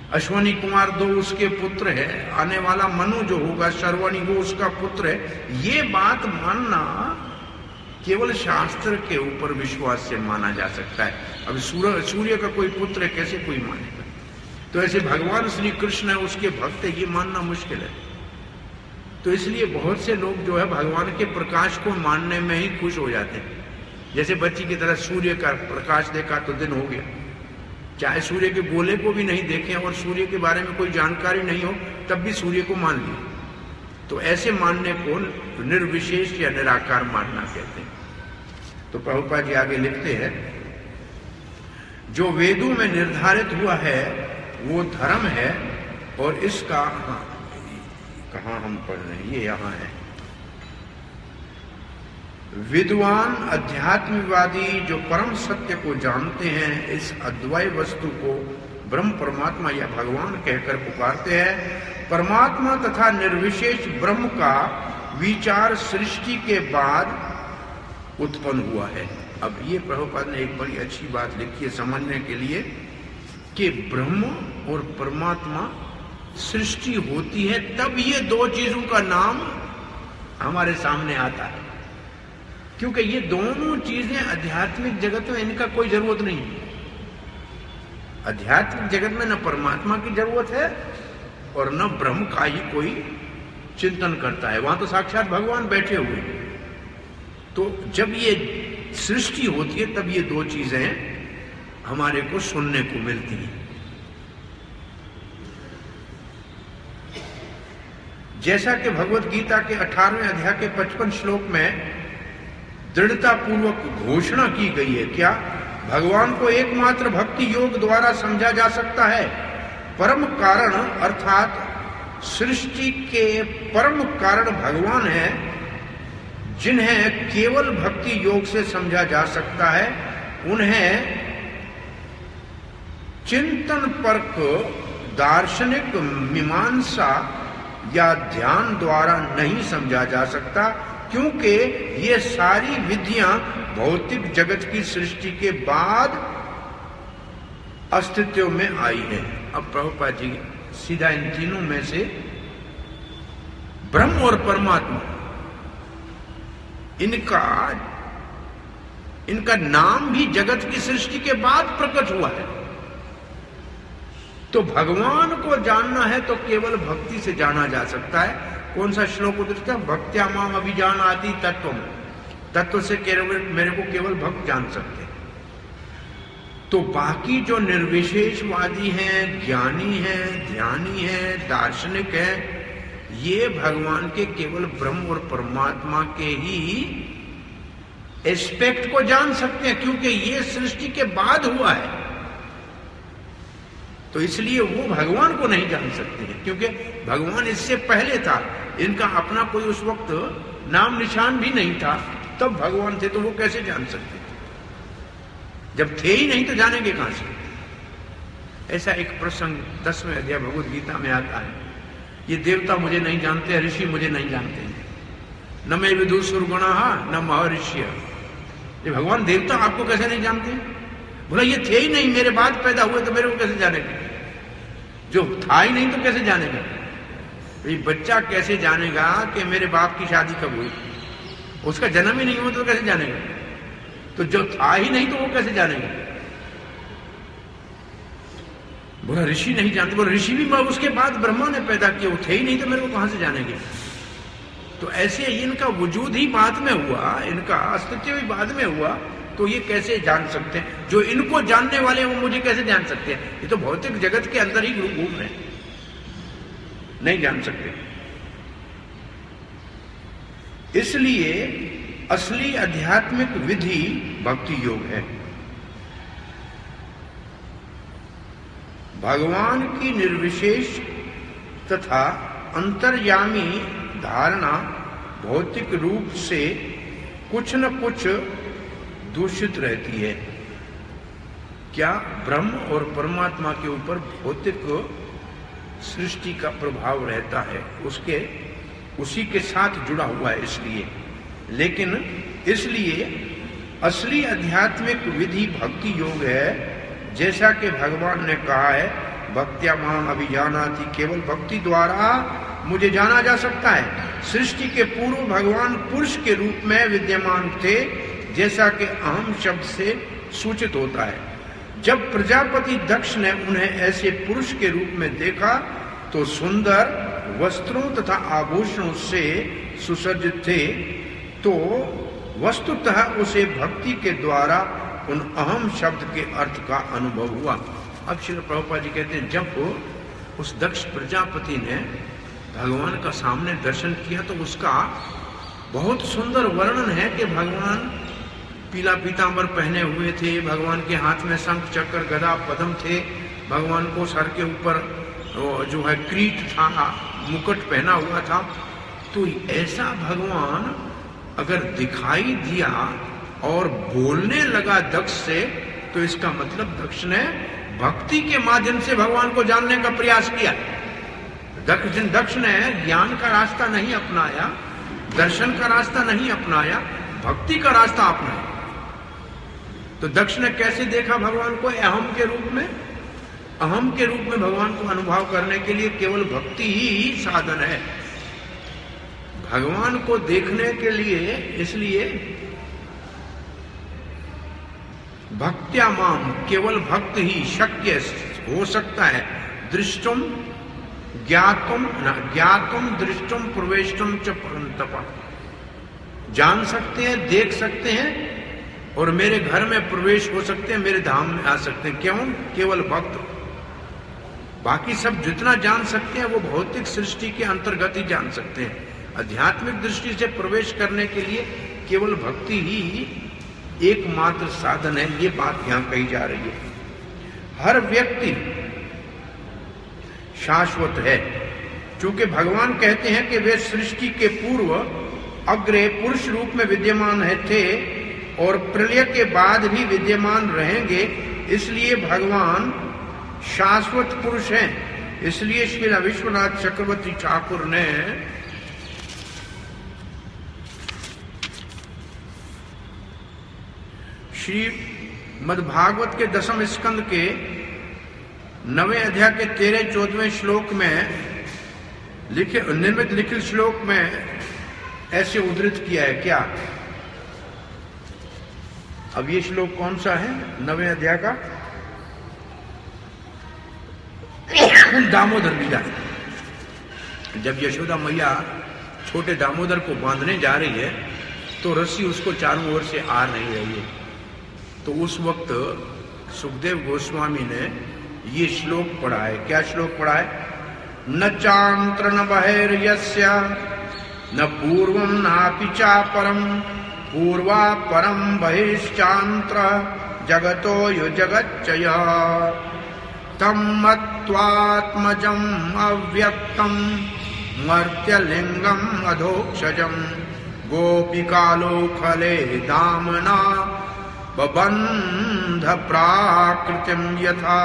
अश्वनी कुमार दो उसके पुत्र है, आने वाला मनु जो होगा शर्वणी वो उसका पुत्र है। ये बात मानना केवल शास्त्र के ऊपर विश्वास से माना जा सकता है। अब सूर्य सूर्य का कोई पुत्र है, कैसे कोई मानेगा? तो ऐसे भगवान श्री कृष्ण है, उसके भक्त है, ये मानना मुश्किल है। तो इसलिए बहुत से लोग जो है भगवान के प्रकाश को मानने में ही खुश हो जाते हैं। जैसे बच्ची की तरह सूर्य का प्रकाश देखा तो दिन हो गया, चाहे सूर्य के गोले को भी नहीं देखें और सूर्य के बारे में कोई जानकारी नहीं हो तब भी सूर्य को मान लिया। तो ऐसे मानने को निर्विशेष या निराकार मानना कहते हैं। तो प्रभुपाद जी आगे लिखते हैं, जो वेदों में निर्धारित हुआ है वो धर्म है और इसका, हाँ, कहाँ हम पढ़ रहे हैं, ये यहां है। विद्वान अध्यात्मवादी जो परम सत्य को जानते हैं, इस अद्वय वस्तु को ब्रह्म परमात्मा या भगवान कहकर पुकारते हैं। परमात्मा तथा निर्विशेष ब्रह्म का विचार सृष्टि के बाद उत्पन्न हुआ है। अब ये प्रभुपाद ने एक बड़ी अच्छी बात लिखी है समझने के लिए कि ब्रह्म और परमात्मा सृष्टि होती है तब ये दो चीजों का नाम हमारे सामने आता है, क्योंकि ये दोनों चीजें आध्यात्मिक जगत में इनका कोई जरूरत नहीं है। आध्यात्मिक जगत में न परमात्मा की जरूरत है और न ब्रह्म का ही कोई चिंतन करता है, वहां तो साक्षात भगवान बैठे हुए। तो जब ये सृष्टि होती है तब ये दो चीजें हमारे को सुनने को मिलती हैं। जैसा कि भगवत गीता के अठारहवें अध्याय के पचपन श्लोक में दृढ़ता पूर्वक घोषणा की गई है, क्या भगवान को एकमात्र भक्ति योग द्वारा समझा जा सकता है। परम कारण अर्थात सृष्टि के परम कारण भगवान है, जिन्हें केवल भक्ति योग से समझा जा सकता है। उन्हें चिंतन परक दार्शनिक मीमांसा या ध्यान द्वारा नहीं समझा जा सकता, क्योंकि ये सारी विधियां भौतिक जगत की सृष्टि के बाद अस्तित्व में आई है। अब प्रभुपाद जी सीधा इन तीनों में से ब्रह्म और परमात्मा, इनका इनका नाम भी जगत की सृष्टि के बाद प्रकट हुआ है। तो भगवान को जानना है तो केवल भक्ति से जाना जा सकता है। कौन सा श्लोक उद्धृत है? भक्त्या माम अभिजानाति तत्व, तत्व से केवल मेरे को केवल भक्त जान सकते हैं। तो बाकी जो निर्विशेषवादी हैं, ज्ञानी हैं, ध्यानी हैं, दार्शनिक हैं, ये भगवान के केवल ब्रह्म और परमात्मा के ही एस्पेक्ट को जान सकते हैं, क्योंकि ये सृष्टि के बाद हुआ है। तो इसलिए वो भगवान को नहीं जान सकते हैं, क्योंकि भगवान इससे पहले था। इनका अपना कोई उस वक्त नाम निशान भी नहीं था, तब भगवान थे, तो वो कैसे जान सकते थे? जब थे ही नहीं तो जानेंगे कहां से? ऐसा एक प्रसंग दसवें अध्याय भगवद गीता में आता है। ये देवता मुझे नहीं जानते, ऋषि मुझे नहीं जानते हैं। न मैं विदु सुरगुणा न महर्षि। ये भगवान देवता आपको कैसे नहीं जानते? बोला ये थे ही नहीं, मेरे बाद पैदा हुए, तो मेरे को कैसे जानेगा? जो था ही नहीं तो कैसे जानेगा? ये बच्चा कैसे जानेगा कि मेरे बाप की शादी कब हुई? उसका जन्म ही नहीं हुआ तो कैसे जानेगा? तो जो था ही नहीं तो वो कैसे जानेगा? बोला ऋषि नहीं जानते। बोला ऋषि भी उसके बाद ब्रह्मा ने पैदा किया, वो थे ही नहीं तो मेरे को कहां से जानेंगे? तो ऐसे इनका वजूद ही बाद में हुआ, इनका अस्तित्व ही बाद में हुआ, तो ये कैसे जान सकते हैं? जो इनको जानने वाले हैं वो मुझे कैसे जान सकते हैं? ये तो भौतिक जगत के अंदर ही घूम रहे हैं, नहीं जान सकते। इसलिए असली आध्यात्मिक विधि भक्ति योग है। भगवान की निर्विशेष तथा अंतर्यामी धारणा भौतिक रूप से कुछ न कुछ दूषित रहती है। क्या ब्रह्म और परमात्मा के ऊपर भौतिक सृष्टि का प्रभाव रहता है, उसके उसी के साथ जुड़ा हुआ है इसलिए। लेकिन इसलिए असली आध्यात्मिक विधि भक्ति योग है, जैसा कि भगवान ने कहा है, भक्त्या माम अभिजानाति, केवल भक्ति द्वारा मुझे जाना जा सकता है। सृष्टि के पूर्व भगवान पुरुष के रूप में विद्यमान थे, जैसा कि अहम शब्द से सूचित होता है। जब प्रजापति दक्ष ने उन्हें ऐसे पुरुष के रूप में देखा तो सुंदर वस्त्रों तथा आभूषणों से सुसज्जित थे, तो वस्तुतः उसे भक्ति के द्वारा उन अहम शब्द के अर्थ का अनुभव हुआ। अब श्री प्रभुपाद जी कहते हैं, जब उस दक्ष प्रजापति ने भगवान का सामने दर्शन किया तो उसका बहुत सुंदर वर्णन है कि भगवान पीला पीतांबर पहने हुए थे, भगवान के हाथ में शंख चक्र गदा पद्म थे, भगवान को सर के ऊपर जो है क्रीट था, मुकुट पहना हुआ था। तो ऐसा भगवान अगर दिखाई दिया और बोलने लगा दक्ष से, तो इसका मतलब दक्ष ने भक्ति के माध्यम से भगवान को जानने का प्रयास किया। दक्ष दक्ष ने ज्ञान का रास्ता नहीं अपनाया, दर्शन का रास्ता नहीं अपनाया, भक्ति का रास्ता अपनाया। तो दक्ष ने कैसे देखा भगवान को? अहम के रूप में। अहम के रूप में भगवान को अनुभव करने के लिए केवल भक्ति ही साधन है। भगवान को देखने के लिए इसलिए भक्त्या माम, केवल भक्त ही शक्य हो सकता है। दृष्टुम ज्ञातुम ज्ञातुम दृष्टुम प्रवेशुम च परंतपा, जान सकते हैं, देख सकते हैं और मेरे घर में प्रवेश हो सकते हैं, मेरे धाम में आ सकते हैं। क्यों? केवल भक्त। बाकी सब जितना जान सकते हैं वो भौतिक सृष्टि के अंतर्गत ही जान सकते हैं। आध्यात्मिक दृष्टि से प्रवेश करने के लिए केवल भक्ति ही एकमात्र साधन है। ये बात यहां कही जा रही है। हर व्यक्ति शाश्वत है, क्योंकि भगवान कहते हैं कि वे सृष्टि के पूर्व अग्रे पुरुष रूप में विद्यमान है थे और प्रलय के बाद भी विद्यमान रहेंगे। इसलिए भगवान शाश्वत पुरुष हैं। इसलिए श्री विश्वनाथ चक्रवर्ती ठाकुर ने श्री मद्भागवत के दसम स्कंद के नवे अध्याय के तेरह चौदहवें श्लोक में लिखे निर्मित लिखित श्लोक में ऐसे उद्धृत किया है। क्या? अब ये श्लोक कौन सा है? नवे अध्याय का दामोदर लीला। जब यशोदा मैया छोटे दामोदर को बांधने जा रही है तो रस्सी उसको चारों ओर से आ नहीं रही है। तो उस वक्त सुखदेव गोस्वामी ने ये श्लोक पढ़ा है। क्या श्लोक पढ़ा है? न चांत्र न बहिर्यस्य न पूर्वम नापि चापरम पूर्वा परम बहिश्चांत्र जगतो यो जगच्चय तम मत्वात्मजम अव्यक्तम मर्त्यलिंगम अधोक्षजम गोपिकालोखले दामना बबंध प्राकृतिम यथा।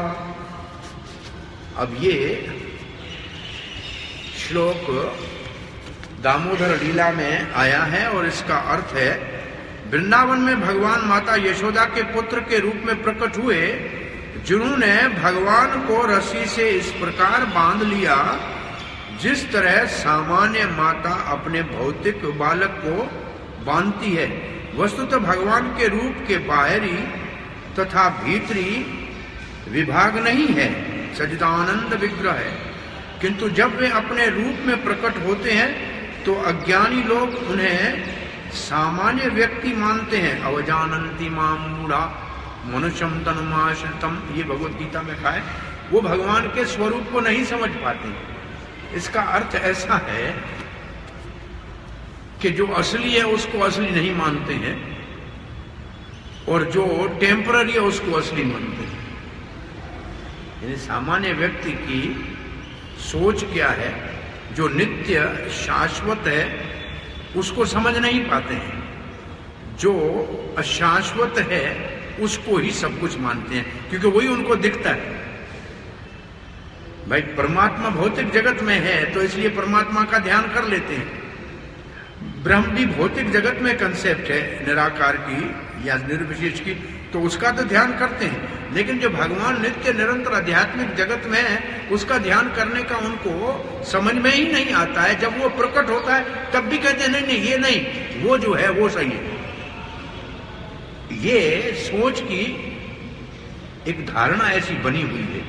अब ये श्लोक दामोदर लीला में आया है और इसका अर्थ है, वृंदावन में भगवान माता यशोदा के पुत्र के रूप में प्रकट हुए, जिन्होंने भगवान को रस्सी से इस प्रकार बांध लिया जिस तरह सामान्य माता अपने भौतिक बालक को बांधती है। वस्तुतः भगवान के रूप के बाहरी तथा भीतरी विभाग नहीं है, सच्चिदानंद विग्रह है। किंतु जब वे अपने रूप में प्रकट होते हैं तो अज्ञानी लोग उन्हें सामान्य व्यक्ति मानते हैं। अवजानन्ति मां मूढ़ा मनुष्यम तनुमाश्रितम, ये भगवत गीता में कहा है। वो भगवान के स्वरूप को नहीं समझ पाते। इसका अर्थ ऐसा है कि जो असली है उसको असली नहीं मानते हैं और जो टेम्पररी है उसको असली मानते हैं। यानी सामान्य व्यक्ति की सोच क्या है? जो नित्य शाश्वत है उसको समझ नहीं पाते हैं, जो अशाश्वत है उसको ही सब कुछ मानते हैं, क्योंकि वही उनको दिखता है। भाई परमात्मा भौतिक जगत में है तो इसलिए परमात्मा का ध्यान कर लेते हैं। ब्रह्म भी भौतिक जगत में कंसेप्ट है निराकार की या निर्विशेष की, तो उसका तो ध्यान करते हैं। लेकिन जो भगवान नित्य निरंतर आध्यात्मिक जगत में है उसका ध्यान करने का उनको समझ में ही नहीं आता है। जब वो प्रकट होता है तब भी कहते हैं नहीं नहीं ये नहीं, वो जो है वो सही है। ये सोच की एक धारणा ऐसी बनी हुई है,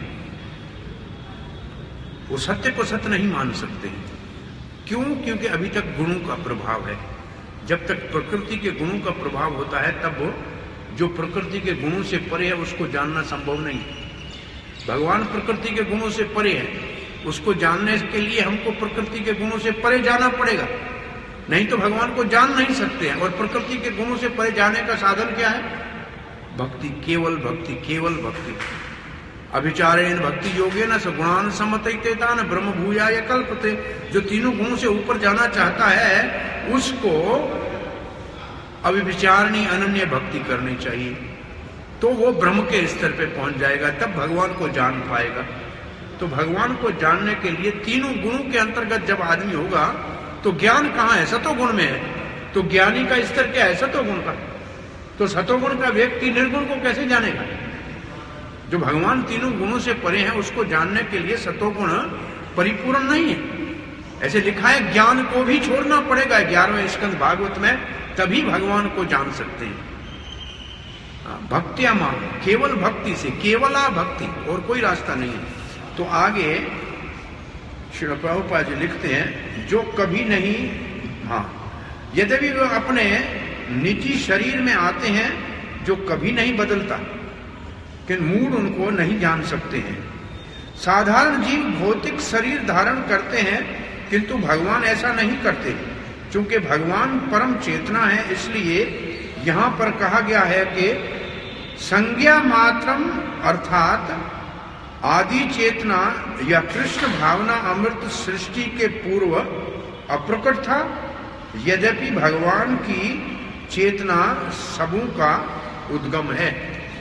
वो सत्य को सत्य नहीं मान सकते। क्यों? क्योंकि अभी तक गुणों का प्रभाव है। जब तक प्रकृति के गुणों का प्रभाव होता है तब जो प्रकृति के गुणों से परे है उसको जानना संभव नहीं। भगवान प्रकृति के गुणों से परे है, उसको जानने के लिए हमको प्रकृति के गुणों से परे जाना पड़ेगा, नहीं तो भगवान को जान नहीं सकते हैं। और प्रकृति के गुणों से परे जाने का साधन क्या है? भक्ति, केवल भक्ति, केवल भक्ति। अभिचारेण भक्ति योगेन स गुणान समतैतेतान ब्रह्म भूयाय कल्पते। जो तीनों गुणों से ऊपर जाना चाहता है उसको अभिविचारणी अनन्य भक्ति करनी चाहिए, तो वो ब्रह्म के स्तर पे पहुंच जाएगा, तब भगवान को जान पाएगा। तो भगवान को जानने के लिए तीनों गुणों के अंतर्गत जब आदमी होगा तो ज्ञान कहाँ है? सतोगुण में है। तो ज्ञानी का स्तर क्या है? सतोगुण का। तो सतोगुण का व्यक्ति निर्गुण को कैसे जानेगा? जो भगवान तीनों गुणों से परे हैं उसको जानने के लिए सतोगुण परिपूर्ण नहीं है। ऐसे लिखा है ज्ञान को भी छोड़ना पड़ेगा ग्यारहवें स्कंद भागवत में, तभी भगवान को जान सकते हैं। भक्तिया मांग, केवल भक्ति से, केवला भक्ति, और कोई रास्ता नहीं है। तो आगे श्री प्रभुपाद जी लिखते हैं जो कभी नहीं, हाँ, यद्यपि वे अपने निजी शरीर में आते हैं जो कभी नहीं बदलता, कि मूड उनको नहीं जान सकते हैं। साधारण जीव भौतिक शरीर धारण करते हैं किंतु भगवान ऐसा नहीं करते। चूंकि भगवान परम चेतना है इसलिए यहां पर कहा गया है कि संज्ञा मात्रम अर्थात आदि चेतना या कृष्ण भावना अमृत सृष्टि के पूर्व अप्रकट था। यद्यपि भगवान की चेतना सबों का उद्गम है।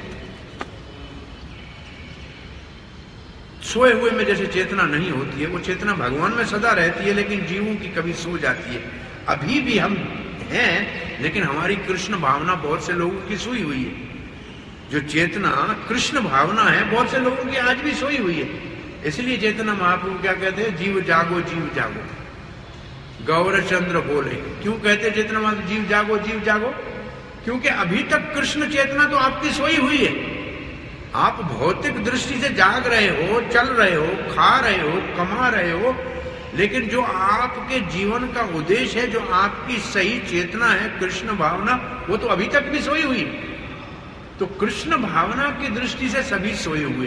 सोए हुए में जैसे चेतना नहीं होती है, वो चेतना भगवान में सदा रहती है, लेकिन जीवों की कभी सो जाती है। अभी भी हम हैं, लेकिन हमारी कृष्ण भावना बहुत से लोगों की सोई हुई है। जो चेतना कृष्ण भावना है बहुत से लोगों की आज भी सोई हुई है। इसलिए चेतना महाप्रभु क्या कहते हैं? जीव जागो, जीव जागो। गौर चंद्र बोले, क्यों कहते चेतना महाप्रभु जीव जागो, जीव जागो? क्योंकि अभी तक कृष्ण चेतना तो आपकी सोई हुई है। आप भौतिक दृष्टि से जाग रहे हो, चल रहे हो, खा रहे हो, कमा रहे हो, लेकिन जो आपके जीवन का उद्देश्य है, जो आपकी सही चेतना है, कृष्ण भावना, वो तो अभी तक भी सोई हुई। तो कृष्ण भावना की दृष्टि से सभी सोए हुए।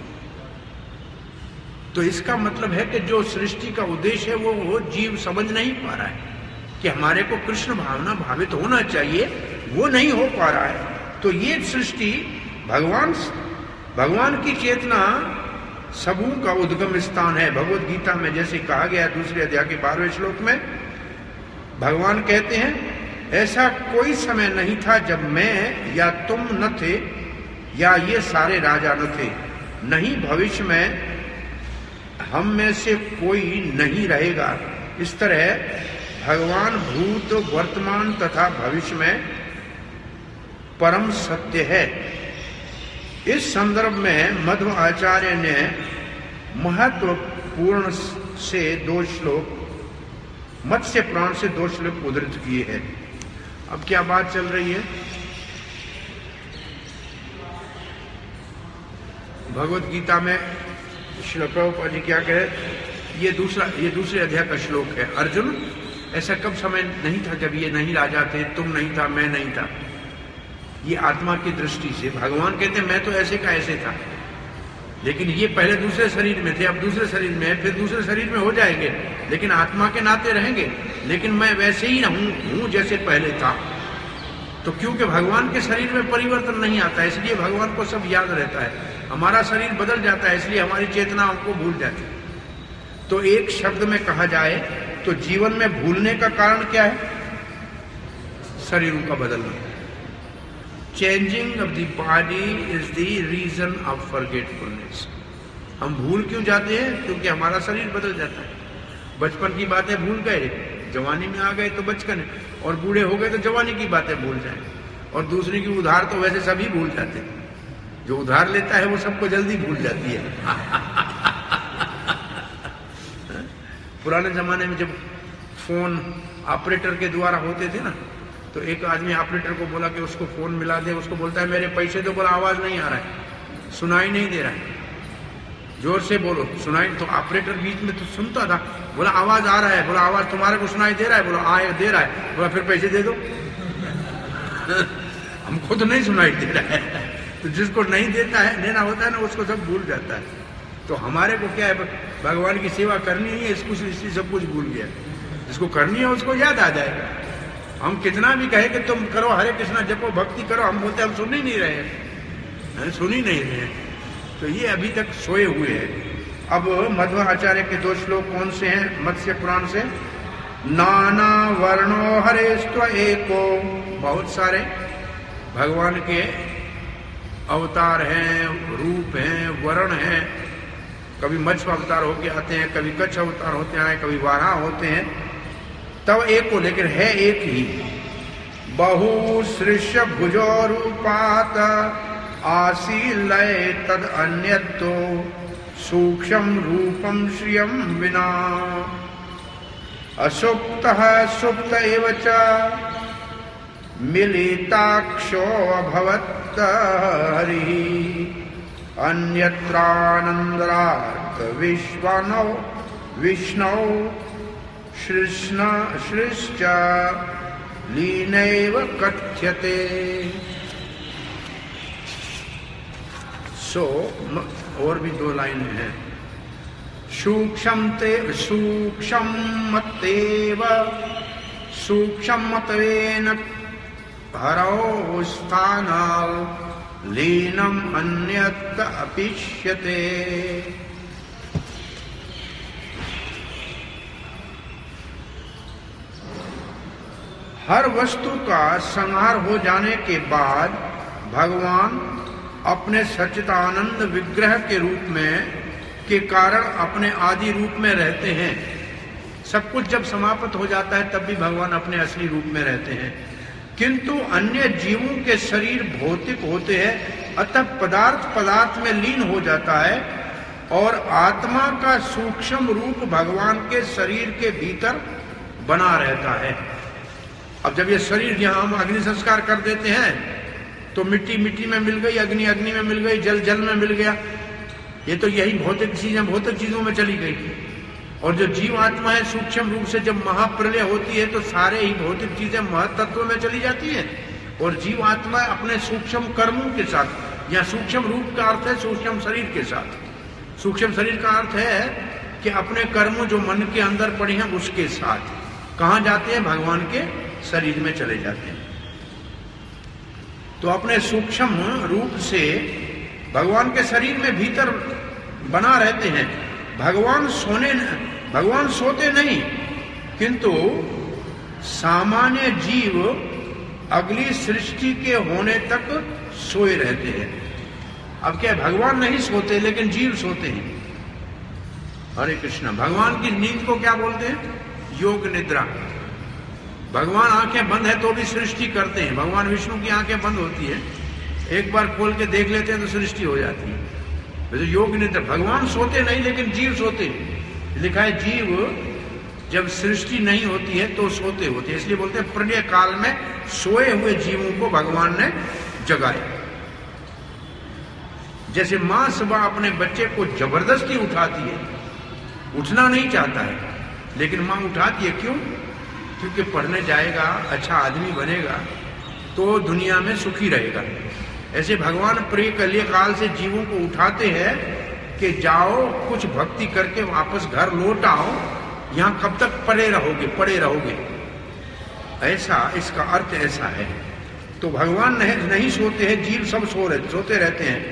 तो इसका मतलब है कि जो सृष्टि का उद्देश्य है वो वो जीव समझ नहीं पा रहा है कि हमारे को कृष्ण भावना भावित होना चाहिए, वो नहीं हो पा रहा है। तो ये सृष्टि भगवान भगवान की चेतना सबों का उद्गम स्थान है। भगवत गीता में जैसे कहा गया दूसरे अध्याय के बारहवें श्लोक में भगवान कहते हैं, ऐसा कोई समय नहीं था जब मैं या तुम न थे या ये सारे राजा न थे, नहीं भविष्य में हम में से कोई नहीं रहेगा। इस तरह भगवान भूत, वर्तमान तथा भविष्य में परम सत्य है। इस संदर्भ में मध्व आचार्य ने महत्वपूर्ण से दो श्लोक, मत्स्य पुराण से दो श्लोक उद्धृत किए हैं। अब क्या बात चल रही है? भगवत गीता में श्री प्रभुपाद जी क्या कहे? ये दूसरा ये दूसरे अध्याय का श्लोक है। अर्जुन, ऐसा कब समय नहीं था जब ये नहीं राजा थे, तुम नहीं था, मैं नहीं था। ये आत्मा की दृष्टि से भगवान कहते मैं तो ऐसे का ऐसे था, लेकिन ये पहले दूसरे शरीर में थे, अब दूसरे शरीर में है, फिर दूसरे शरीर में हो जाएंगे, लेकिन आत्मा के नाते रहेंगे। लेकिन मैं वैसे ही हूं हूं जैसे पहले था। तो क्योंकि भगवान के शरीर में परिवर्तन नहीं आता है, इसलिए भगवान को सब याद रहता है। हमारा शरीर बदल जाता है, इसलिए हमारी चेतना हमको भूल जाती है। तो एक शब्द में कहा जाए तो जीवन में भूलने का कारण क्या है? शरीरों का बदलना। Changing of the body is the reason of forgetfulness. हम भूल क्यों जाते हैं? क्योंकि हमारा शरीर बदल जाता है। बचपन की बातें भूल गए, जवानी में आ गए तो बचपन, और बूढ़े हो गए तो जवानी की बातें भूल जाए, और दूसरे की उधार तो वैसे सभी भूल जाते हैं। जो उधार लेता है वो सबको जल्दी भूल जाती है। पुराने जमाने में जब फोन ऑपरेटर के द्वारा होते थे ना, तो एक आदमी ऑपरेटर को बोला कि उसको फोन मिला दे, उसको बोलता है मेरे पैसे दो, बोला आवाज नहीं आ रहा है, सुनाई नहीं दे रहा है, जोर से बोलो सुनाई। तो ऑपरेटर बीच में तो सुनता था, बोला आवाज आ रहा है, बोला आवाज तुम्हारे को सुनाई दे रहा है, बोला आए दे रहा है, बोला फिर पैसे दे दो। हमको तो नहीं सुनाई दे रहा है। तो जिसको नहीं देता है देना होता है ना, उसको सब भूल जाता है। तो हमारे को क्या है, भगवान की सेवा करनी है, इसको इसलिए सब कुछ भूल गया। जिसको करनी है उसको याद आ जाएगा। हम कितना भी कहे कि तुम करो हरे कृष्णा जपो भक्ति करो, हम बोलते हम सुन ही नहीं रहे हैं, सुन ही नहीं रहे। तो ये अभी तक सोए हुए हैं। अब मध्व आचार्य के दो श्लोक कौन से हैं मत्स्य पुराण से? नाना वर्णो हरेस्त्व एको, बहुत सारे भगवान के अवतार हैं, रूप हैं, वर्ण हैं। कभी मत्स्य अवतार होके आते हैं, कभी कच्छ अवतार होते हैं, कभी वाराह होते हैं, तब एक को, लेकिन है एक ही। बहु सृष्य भुजो रूपात आसीलय तद अन्यतो सूक्ष्म रूपम श्रियम विना असुप्तः सुप्त एव च मिलिताक्षो अभवत् हरिः अन्यत्रानन्दरात् विश्वनौ विष्णौ श्रीष्ण श्रीश्च लीनैव कथ्यते। सो और भी दो लाइनें हैं। सूक्ष्म ते सूक्ष्मतेव सूक्ष्मत्वेन हरौ स्थानात् लीनम् अन्यत् अपिष्यते। हर वस्तु का संहार हो जाने के बाद भगवान अपने सच्चिदानंद विग्रह के रूप में के कारण अपने आदि रूप में रहते हैं। सब कुछ जब समाप्त हो जाता है तब भी भगवान अपने असली रूप में रहते हैं। किंतु अन्य जीवों के शरीर भौतिक होते हैं, अतः पदार्थ पदार्थ में लीन हो जाता है और आत्मा का सूक्ष्म रूप भगवान के शरीर के भीतर बना रहता है। अब जब ये शरीर यहाँ हम अग्नि संस्कार कर देते हैं तो मिट्टी मिट्टी में मिल गई, अग्नि अग्नि में मिल गई, जल जल में मिल गया। ये तो यही भौतिक चीजें भौतिक चीजों में चली गई। और जो जीव आत्मा है सूक्ष्म रूप से जब महाप्रलय होती है तो सारे ही भौतिक चीजें महत्त्व में चली जाती है और जीव आत्मा अपने सूक्ष्म कर्मों के साथ, या सूक्ष्म रूप का अर्थ है सूक्ष्म शरीर के साथ। सूक्ष्म शरीर का अर्थ है कि अपने कर्मों जो मन के अंदर पड़े हैं उसके साथ कहाँ जाते हैं? भगवान के शरीर में चले जाते हैं। तो अपने सूक्ष्म रूप से भगवान के शरीर में भीतर बना रहते हैं। भगवान सोने भगवान सोते नहीं, किंतु सामान्य जीव अगली सृष्टि के होने तक सोए रहते हैं। अब क्या भगवान नहीं सोते लेकिन जीव सोते हैं। हरे कृष्णा। भगवान की नींद को क्या बोलते हैं? योग निद्रा। भगवान आंखें बंद है तो भी सृष्टि करते हैं। भगवान विष्णु की आंखें बंद होती है, एक बार खोल के देख लेते हैं तो सृष्टि हो जाती है। वैसे योग निद्रा। भगवान सोते नहीं लेकिन जीव सोते हैं। लिखा है जीव जब सृष्टि नहीं होती है तो सोते होते हैं, इसलिए बोलते हैं प्रलय काल में सोए हुए जीवों को भगवान ने जगाया। जैसे मां सुबह अपने बच्चे को जबरदस्ती उठाती है, उठना नहीं चाहता है लेकिन मां उठाती है। क्यों? क्योंकि पढ़ने जाएगा, अच्छा आदमी बनेगा तो दुनिया में सुखी रहेगा। ऐसे भगवान प्रिय कलिय काल से जीवों को उठाते हैं कि जाओ कुछ भक्ति करके वापस घर लौट आओ, यहां कब तक पड़े रहोगे पड़े रहोगे। ऐसा इसका अर्थ ऐसा है। तो भगवान नहीं, नहीं सोते हैं, जीव सब सो रहे सोते रहते हैं।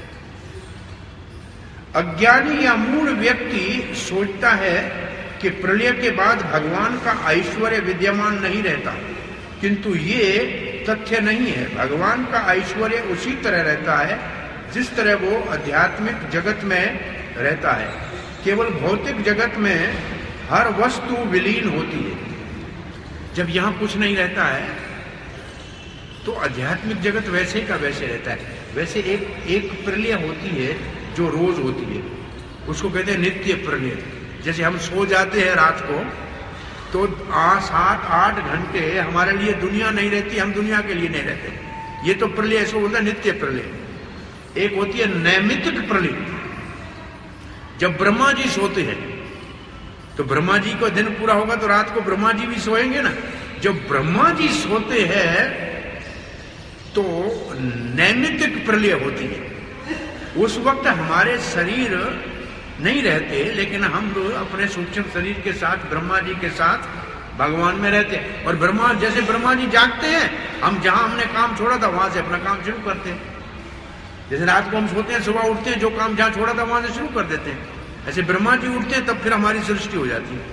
अज्ञानी या मूढ़ व्यक्ति सोचता है कि प्रलय के बाद भगवान का ऐश्वर्य विद्यमान नहीं रहता, किंतु ये तथ्य नहीं है। भगवान का ऐश्वर्य उसी तरह रहता है जिस तरह वो आध्यात्मिक जगत में रहता है। केवल भौतिक जगत में हर वस्तु विलीन होती है। जब यहाँ कुछ नहीं रहता है तो आध्यात्मिक जगत वैसे का वैसे रहता है। वैसे एक एक प्रलय होती है जो रोज होती है, उसको कहते हैं नित्य प्रलय। जैसे हम सो जाते हैं रात को तो आठ सात आठ घंटे हमारे लिए दुनिया नहीं रहती, हम दुनिया के लिए नहीं रहते, ये तो प्रलय ऐसा बोलता है नित्य प्रलय। एक होती है नैमित्तिक प्रलय, जब ब्रह्मा जी सोते हैं तो ब्रह्मा जी को दिन पूरा होगा तो रात को ब्रह्मा जी भी सोएंगे ना। जब ब्रह्मा जी सोते हैं तो नैमित्तिक प्रलय होती है, उस वक्त हमारे शरीर नहीं रहते, लेकिन हम लोग अपने सूक्ष्म शरीर के साथ ब्रह्मा जी के साथ भगवान में रहते हैं। और ब्रह्मा जैसे ब्रह्मा जी जागते हैं, हम जहां हमने काम छोड़ा था वहां से अपना काम शुरू करते हैं। जैसे रात को हम सोते हैं, सुबह उठते हैं, जो काम जहां छोड़ा था वहां से शुरू कर देते हैं। ऐसे ब्रह्मा जी उठते हैं, तब फिर हमारी सृष्टि हो जाती है।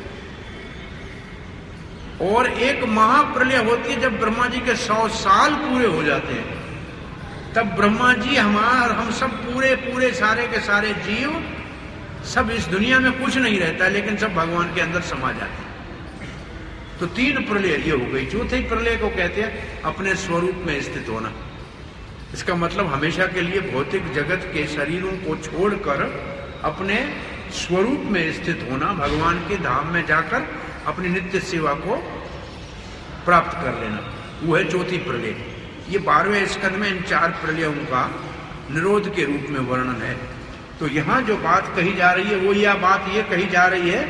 और एक महाप्रलय होती है जब ब्रह्मा जी के सौ साल पूरे हो जाते हैं, तब ब्रह्मा जी हमार हम सब पूरे पूरे सारे के सारे जीव सब इस दुनिया में कुछ नहीं रहता, लेकिन सब भगवान के अंदर समा जाते हैं। तो तीन प्रलय ये हो गई। चौथे प्रलय को कहते हैं अपने स्वरूप में स्थित होना। इसका मतलब हमेशा के लिए भौतिक जगत के शरीरों को छोड़कर अपने स्वरूप में स्थित होना, भगवान के धाम में जाकर अपनी नित्य सेवा को प्राप्त कर लेना, वो है चौथी प्रलय। ये बारहवें स्कंद में इन चार प्रलयों का निरोध के रूप में वर्णन है। तो यहां जो बात कही जा रही है वो यह बात ये कही जा रही है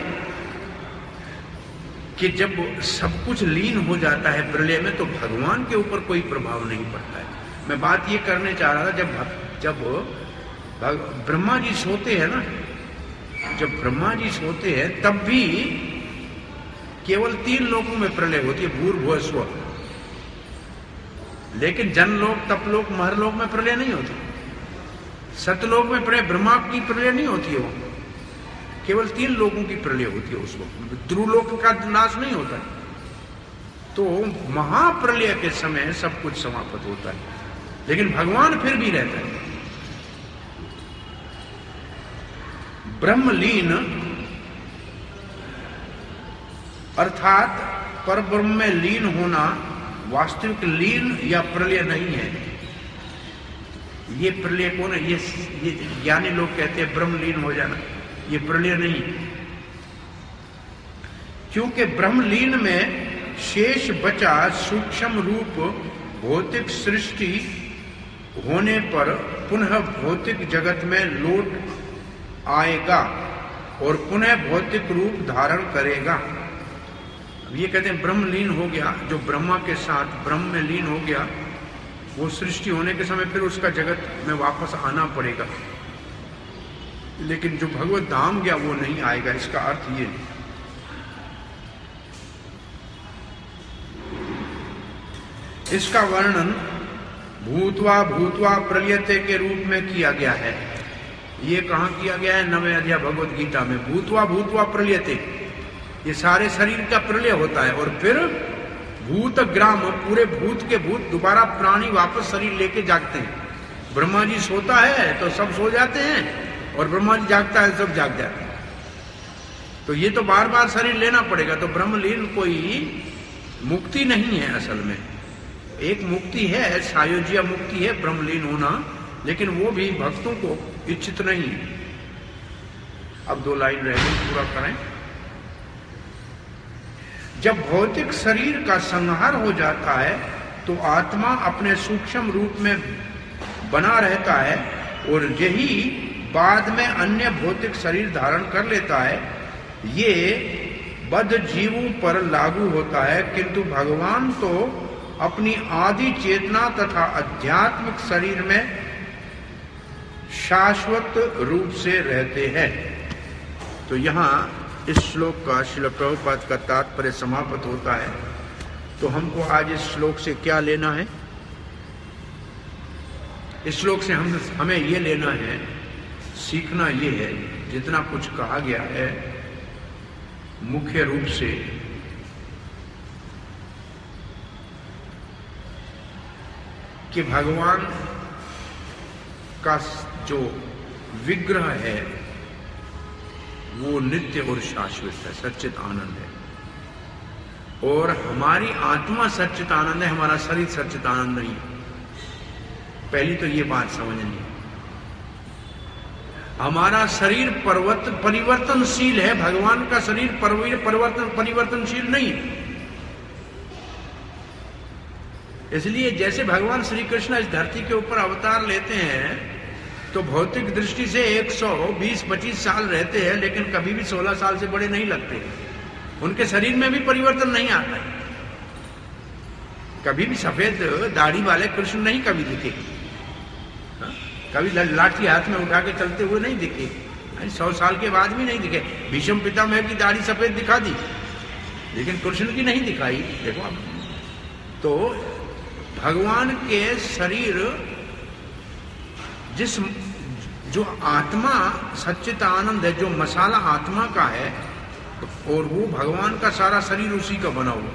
कि जब सब कुछ लीन हो जाता है प्रलय में तो भगवान के ऊपर कोई प्रभाव नहीं पड़ता है। मैं बात ये करने चाह रहा था, जब जब ब्रह्मा जी सोते हैं ना, जब ब्रह्मा जी सोते हैं तब भी केवल तीन लोकों में प्रलय होती है, भूर भुव स्व। लेकिन जनलोक, तपलोक, महरलोक में प्रलय नहीं होती। सतलोक में प्रलय, ब्रह्मा की प्रलय नहीं होती है, वो केवल तीन लोगों की प्रलय होती है उस वक्त। ध्रुवलोक का नाश नहीं होता। तो महाप्रलय के समय सब कुछ समाप्त होता है, लेकिन भगवान फिर भी रहता है। ब्रह्मलीन अर्थात परब्रह्म में लीन होना वास्तविक लीन या प्रलय नहीं है। ये प्रलय कौन है? ये, ये ज्ञानी लोग कहते हैं ब्रह्मलीन हो जाना, ये प्रलय नहीं। क्योंकि ब्रह्मलीन में शेष बचा सूक्ष्म रूप भौतिक सृष्टि होने पर पुनः भौतिक जगत में लौट आएगा और पुनः भौतिक रूप धारण करेगा। ये कहते हैं ब्रह्मलीन हो गया, जो ब्रह्मा के साथ ब्रह्म में लीन हो गया, वो सृष्टि होने के समय फिर उसका जगत में वापस आना पड़ेगा। लेकिन जो भगवत धाम गया वो नहीं आएगा। इसका अर्थ ये, इसका वर्णन भूतवा भूतवा प्रलयते के रूप में किया गया है। ये कहां किया गया है? नवे अध्याय भगवत गीता में। भूतवा भूतवा प्रलयते, ये सारे शरीर का प्रलय होता है। और फिर भूत ग्राम, पूरे भूत के भूत दोबारा प्राणी वापस शरीर लेके जागते हैं। ब्रह्मा जी सोता है तो सब सो जाते हैं, और ब्रह्मा जी जागता है सब जाग जाते हैं। तो ये तो बार बार शरीर लेना पड़ेगा। तो ब्रह्मलीन कोई मुक्ति नहीं है असल में। एक मुक्ति है, सायोज्य मुक्ति है ब्रह्मलीन होना, लेकिन वो भी भक्तों को इच्छित नहीं। अब दो लाइन रह गई, पूरा करें। जब भौतिक शरीर का संहार हो जाता है तो आत्मा अपने सूक्ष्म रूप में बना रहता है, और यही बाद में अन्य भौतिक शरीर धारण कर लेता है। ये बद्ध जीवों पर लागू होता है, किंतु भगवान तो अपनी आदि चेतना तथा आध्यात्मिक शरीर में शाश्वत रूप से रहते हैं। तो यहाँ इस श्लोक का श्रील प्रभुपाद का तात्पर्य समाप्त होता है। तो हमको आज इस श्लोक से क्या लेना है? इस श्लोक से हम हमें ये लेना है, सीखना ये है, जितना कुछ कहा गया है मुख्य रूप से कि भगवान का जो विग्रह है वो नित्य और शाश्वत है, सच्चित आनंद है। और हमारी आत्मा सच्चित आनंद है, हमारा शरीर सच्चित आनंद नहीं है। पहली तो ये बात समझनी है। हमारा शरीर परिवर्तन परिवर्तनशील है, भगवान का शरीर परिवर्तन परिवर्तनशील नहीं है। इसलिए जैसे भगवान श्री कृष्ण इस धरती के ऊपर अवतार लेते हैं तो भौतिक दृष्टि से एक सौ बीस पच्चीस साल रहते हैं, लेकिन कभी भी सोलह साल से बड़े नहीं लगते। उनके शरीर में भी परिवर्तन नहीं आता है। कभी भी सफेद दाढ़ी वाले कृष्ण नहीं कभी दिखे, कभी लाठी हाथ में उठा के चलते हुए नहीं दिखे, सौ साल के बाद भी नहीं दिखे। भीष्म पितामह की दाढ़ी सफेद दिखा दी, लेकिन कृष्ण की नहीं दिखाई। देखो आप, तो भगवान के शरीर जिस जो आत्मा सच्चित आनंद है, जो मसाला आत्मा का है, और वो भगवान का सारा शरीर उसी का बना हुआ।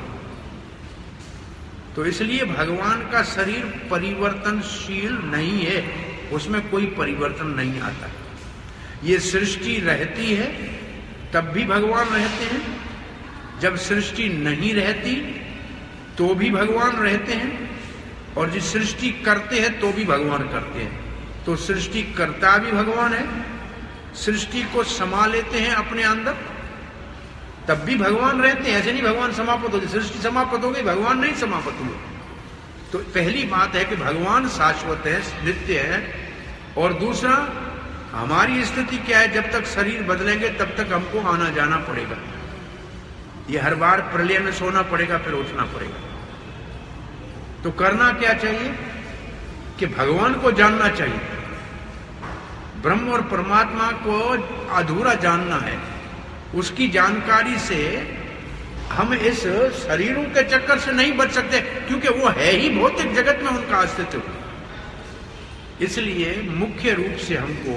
तो इसलिए भगवान का शरीर परिवर्तनशील नहीं है, उसमें कोई परिवर्तन नहीं आता। ये सृष्टि रहती है तब भी भगवान रहते हैं, जब सृष्टि नहीं रहती तो भी भगवान रहते हैं, और जिस सृष्टि करते हैं तो भी भगवान करते हैं। तो सृष्टि करता भी भगवान है, सृष्टि को समा लेते हैं अपने अंदर तब भी भगवान रहते हैं। ऐसे नहीं भगवान समाप्त हो गए, सृष्टि समाप्त हो गई, भगवान नहीं समाप्त हुए। तो पहली बात है कि भगवान शाश्वत है, नित्य है। और दूसरा, हमारी स्थिति क्या है, जब तक शरीर बदलेंगे तब तक हमको आना जाना पड़ेगा। ये हर बार प्रलय में सोना पड़ेगा, फिर उठना पड़ेगा। तो करना क्या चाहिए कि भगवान को जानना चाहिए। ब्रह्म और परमात्मा को अधूरा जानना है। उसकी जानकारी से हम इस शरीरों के चक्कर से नहीं बच सकते, क्योंकि वो है ही भौतिक जगत में उनका अस्तित्व। इसलिए मुख्य रूप से हमको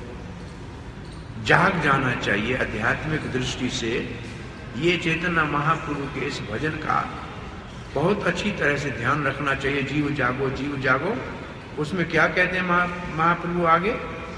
जाग जाना चाहिए आध्यात्मिक दृष्टि से। ये चैतन्य महाप्रभु के इस भजन का बहुत अच्छी तरह से ध्यान रखना चाहिए। जीव जागो, जीव जागो। उसमें क्या कहते हैं महाप्रभु आगे,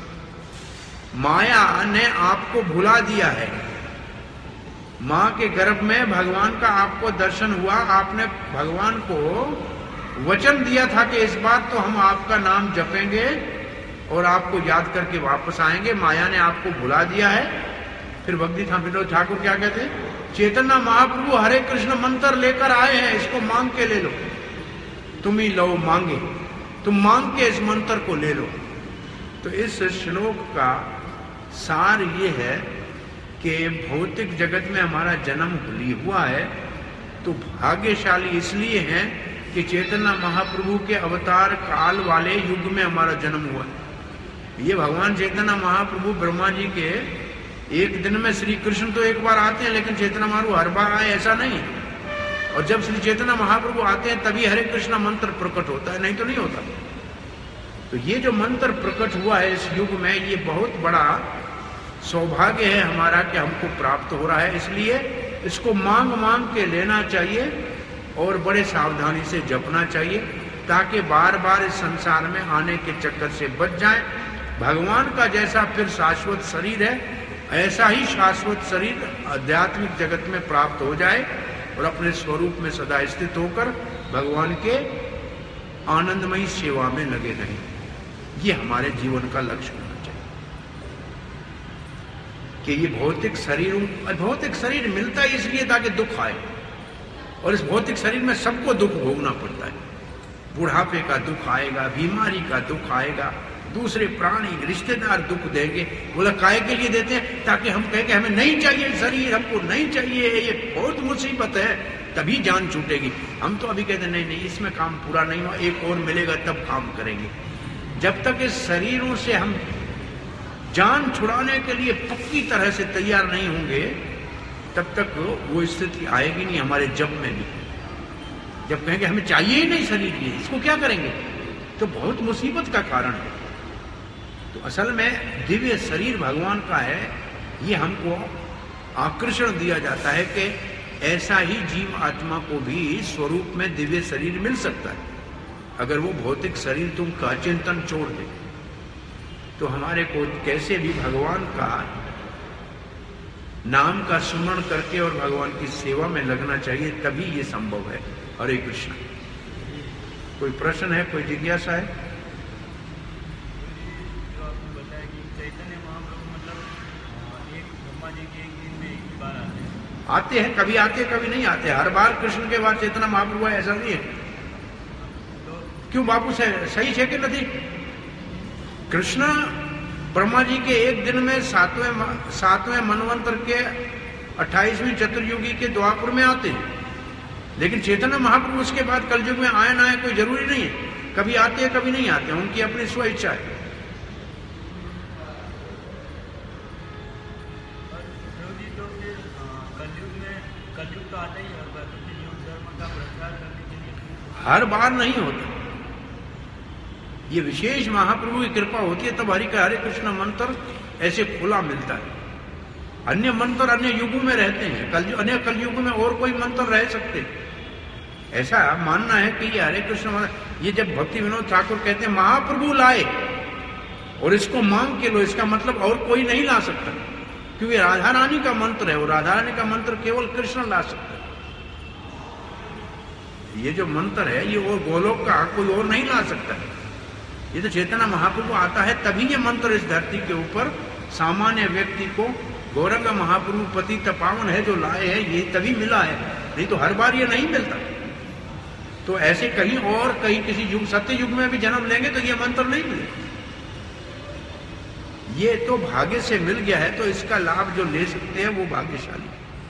माया ने आपको भुला दिया है। मां के गर्भ में भगवान का आपको दर्शन हुआ, आपने भगवान को वचन दिया था कि इस बार तो हम आपका नाम जपेंगे और आपको याद करके वापस आएंगे। माया ने आपको भुला दिया है। फिर भक्ति विनोद ठाकुर क्या कहते हैं, चैतन्य महाप्रभु हरे कृष्ण मंत्र लेकर आए हैं, इसको मांग के ले लो। तुम ही लो मांगे, तुम मांग के इस मंत्र को ले लो। तो इस श्लोक का सार ये है कि भौतिक जगत में हमारा जन्म हुआ है तो भाग्यशाली इसलिए हैं कि चैतन्य महाप्रभु के अवतार काल वाले युग में हमारा जन्म हुआ है। ये भगवान चैतन्य महाप्रभु ब्रह्मा जी के एक दिन में, श्री कृष्ण तो एक बार आते हैं लेकिन चैतन्य महाप्रभु हर बार आए ऐसा नहीं है। और जब श्री चैतन्य महाप्रभु आते हैं तभी हरे कृष्ण मंत्र प्रकट होता है, नहीं तो नहीं होता। तो ये जो मंत्र प्रकट हुआ है इस युग में, ये बहुत बड़ा सौभाग्य है हमारा कि हमको प्राप्त हो रहा है। इसलिए इसको मांग मांग के लेना चाहिए और बड़े सावधानी से जपना चाहिए, ताकि बार बार इस संसार में आने के चक्कर से बच जाएं। भगवान का जैसा फिर शाश्वत शरीर है, ऐसा ही शाश्वत शरीर आध्यात्मिक जगत में प्राप्त हो जाए और अपने स्वरूप में सदा स्थित होकर भगवान के आनंदमयी सेवा में लगे रहें। ये हमारे जीवन का लक्ष्य होना चाहिए कि ये भौतिक शरीर भौतिक शरीर मिलता है इसलिए ताकि दुख आए, और इस भौतिक शरीर में सबको दुख भोगना पड़ता है। बुढ़ापे का दुख आएगा, बीमारी का दुख आएगा, दूसरे प्राणी रिश्तेदार दुख देंगे। बोला काय के लिए देते हैं, ताकि हम कहें कि हमें नहीं चाहिए शरीर, हमको नहीं चाहिए, ये बहुत मुसीबत है, तभी जान छूटेगी। हम तो अभी कहते हैं नहीं नहीं इसमें काम पूरा नहीं हुआ, एक और मिलेगा तब काम करेंगे। जब तक इस शरीरों से हम जान छुड़ाने के लिए पक्की तरह से तैयार नहीं होंगे तब तक वो स्थिति आएगी नहीं हमारे जप में भी। जब कहेंगे हमें चाहिए ही नहीं शरीर, ये इसको क्या करेंगे, तो बहुत मुसीबत का कारण है। तो असल में दिव्य शरीर भगवान का है, ये हमको आकर्षण दिया जाता है कि ऐसा ही जीव आत्मा को भी स्वरूप में दिव्य शरीर मिल सकता है। अगर वो भौतिक शरीर तुम का चिंतन छोड़ दे तो हमारे को कैसे भी भगवान का नाम का स्मरण करके और भगवान की सेवा में लगना चाहिए, तभी ये संभव है। हरे कृष्ण। कोई प्रश्न है, कोई जिज्ञासा है? आते हैं, कभी आते कभी नहीं आते। हर बार कृष्ण के बाद चेतना महाप्रभु है ऐसा नहीं है। क्यों बापू से सही है कि नहीं? कृष्ण ब्रह्मा जी के एक दिन में सातवें सातवें मनवंतर के अट्ठाईसवीं चतुर्युगी के द्वापर में आते हैं, लेकिन चैतन्य महाप्रभु उसके बाद कलयुग में आए ना आए कोई जरूरी नहीं है। कभी आते हैं कभी नहीं आते, उनकी अपनी स्व इच्छा है। हर बार नहीं होता, ये विशेष महाप्रभु की कृपा होती है तब हरि का हरे कृष्ण मंत्र ऐसे खुला मिलता है। अन्य मंत्र अन्य युगों में रहते हैं, कल अन्य कलयुग में और कोई मंत्र रह सकते। ऐसा मानना है कि ये हरे कृष्ण मंत्र, ये जब भक्ति विनोद ठाकुर कहते हैं महाप्रभु लाए और इसको मांग के लो, इसका मतलब और कोई नहीं ला सकता, क्योंकि राधा रानी का मंत्र है और राधा रानी का मंत्र केवल कृष्ण ला सकता है। ये जो मंत्र है ये और गोलोक का कोई और नहीं ला सकता है। ये तो चैतन्य महाप्रभु आता है तभी ये मंत्र इस धरती के ऊपर सामान्य व्यक्ति को गौरंग महाप्रभु पतित पावन है जो लाए हैं, ये तभी मिला है, नहीं तो हर बार ये नहीं मिलता। तो ऐसे कहीं और कहीं किसी युग सत्य युग में भी जन्म लेंगे तो ये मंत्र नहीं मिलेगा। ये तो भाग्य से मिल गया है, तो इसका लाभ जो ले सकते हैं वो भाग्यशाली।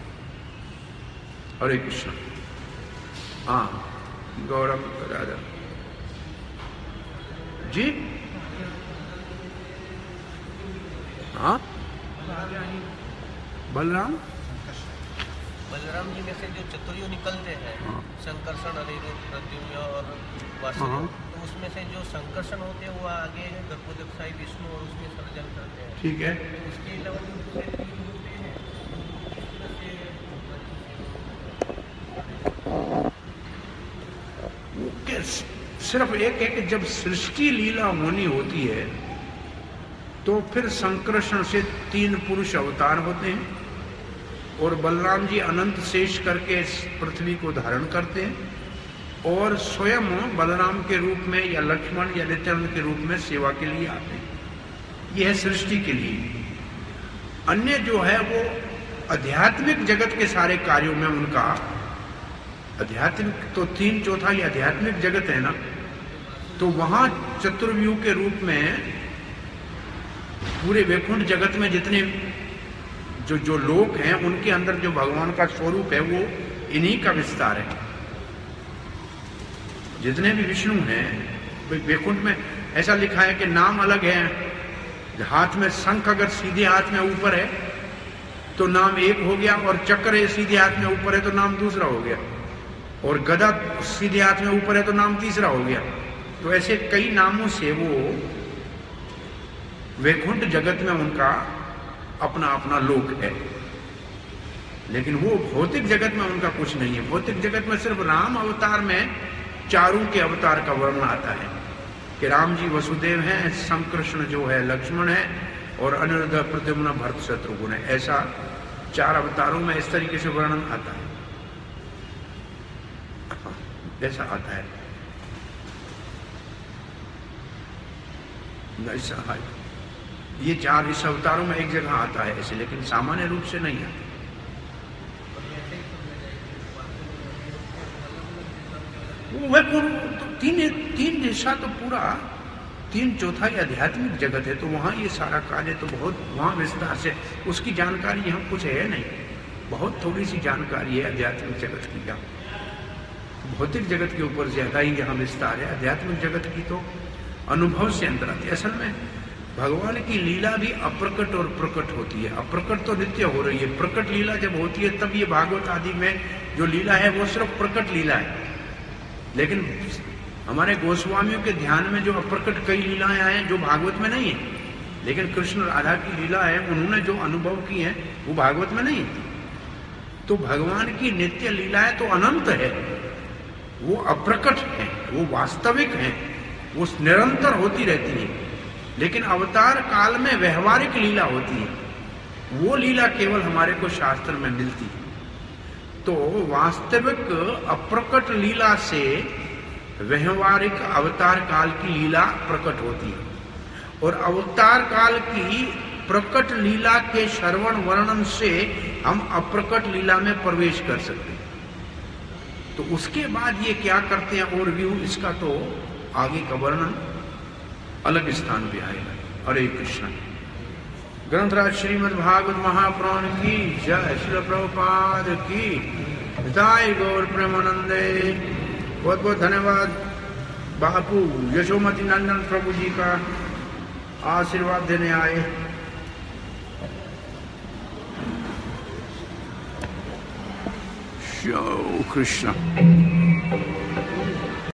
हरे कृष्ण। हाँ गौरव राजा जी। हाँ बलराम बलराम जी में से जो चतुर्यु निकलते हैं, हाँ। संकर्षण, अनिरुद्ध, प्रद्युम्न और वासुदेव, हाँ। तो उसमें से जो संकर्षण होते हैं वो आगे गर्भोदकसाई विष्णु और उसमें सर्जन करते हैं। ठीक है। तो उसके अलावा जो दूसरे तीन होते हैं उसमें सिर्फ एक है कि जब सृष्टि लीला होनी होती है तो फिर संकर्षण से तीन पुरुष अवतार होते हैं और बलराम जी अनंत शेष करके इस पृथ्वी को धारण करते हैं और स्वयं बलराम के रूप में या लक्ष्मण या नित्यानंद के रूप में सेवा के लिए आते हैं। यह है सृष्टि के लिए। अन्य जो है वो आध्यात्मिक जगत के सारे कार्यों में उनका आध्यात्मिक तो तीन चौथाई आध्यात्मिक जगत है ना, तो वहां चतुर्व्यूह के रूप में पूरे वैकुंठ जगत में जितने जो जो लोग हैं उनके अंदर जो भगवान का स्वरूप है वो इन्हीं का विस्तार है। जितने भी विष्णु हैं वैकुंठ में ऐसा लिखा है कि नाम अलग है। हाथ में शंख अगर सीधे हाथ में ऊपर है तो नाम एक हो गया, और चक्र सीधे हाथ में ऊपर है तो नाम दूसरा हो गया, और गदा सीधे हाथ में ऊपर है तो नाम तीसरा हो गया। तो ऐसे कई नामों से वो वैकुंठ जगत में उनका अपना अपना लोक है, लेकिन वो भौतिक जगत में उनका कुछ नहीं है। भौतिक जगत में सिर्फ राम अवतार में चारों के अवतार का वर्णन आता है कि राम जी वसुदेव हैं, संकृष्ण जो है लक्ष्मण है, और अनिरुद्ध, प्रद्युम्न, भरत, शत्रुघ्न है। ऐसा चार अवतारों में इस तरीके से वर्णन आता है, ऐसा आता है। ऐसा है, ये चार इस अवतारों में एक जगह आता है ऐसे, लेकिन सामान्य रूप से नहीं आता। वह तो तीन तीन हिस्सा तो पूरा तीन चौथाई आध्यात्मिक जगत है, तो वहाँ ये सारा कार्य तो बहुत वहाँ विस्तार से उसकी जानकारी यहाँ कुछ है नहीं, बहुत थोड़ी सी जानकारी है आध्यात्मिक जगत की। यहाँ भौतिक जगत के ऊपर ज्यादा ही यहाँ विस्तार है, आध्यात्मिक जगत की तो अनुभव से अंतर आती है। असल में भगवान की लीला भी अप्रकट और प्रकट होती है। अप्रकट तो नित्य हो रही है, प्रकट लीला जब होती है तब ये भागवत आदि में जो लीला है वो सिर्फ प्रकट लीला है। लेकिन हमारे गोस्वामियों के ध्यान में जो अप्रकट कई लीलाएं आए जो भागवत में नहीं है, लेकिन कृष्ण राधा की लीला है उन्होंने जो अनुभव की है वो भागवत में नहीं है। तो भगवान की नित्य लीलाएं तो अनंत है, वो अप्रकट है, वो वास्तविक है, वो निरंतर होती रहती है। लेकिन अवतार काल में व्यवहारिक लीला होती है, वो लीला केवल हमारे को शास्त्र में मिलती है। तो वास्तविक अप्रकट लीला से व्यवहारिक अवतार काल की लीला प्रकट होती है, और अवतार काल की प्रकट लीला के श्रवण वर्णन से हम अप्रकट लीला में प्रवेश कर सकते हैं। तो उसके बाद ये क्या करते हैं और व्यू, इसका तो आगे का वर्णन अलग स्थान पे आएगा। हरे कृष्ण। ग्रंथराज श्रीमद् भागवत महापुराण की जय। श्रील प्रभुपाद की जय। गौर प्रेमानंदे। बहुत बहुत धन्यवाद बापू यशोमती नंदन प्रभु जी का आशीर्वाद देने आए। श्री कृष्ण।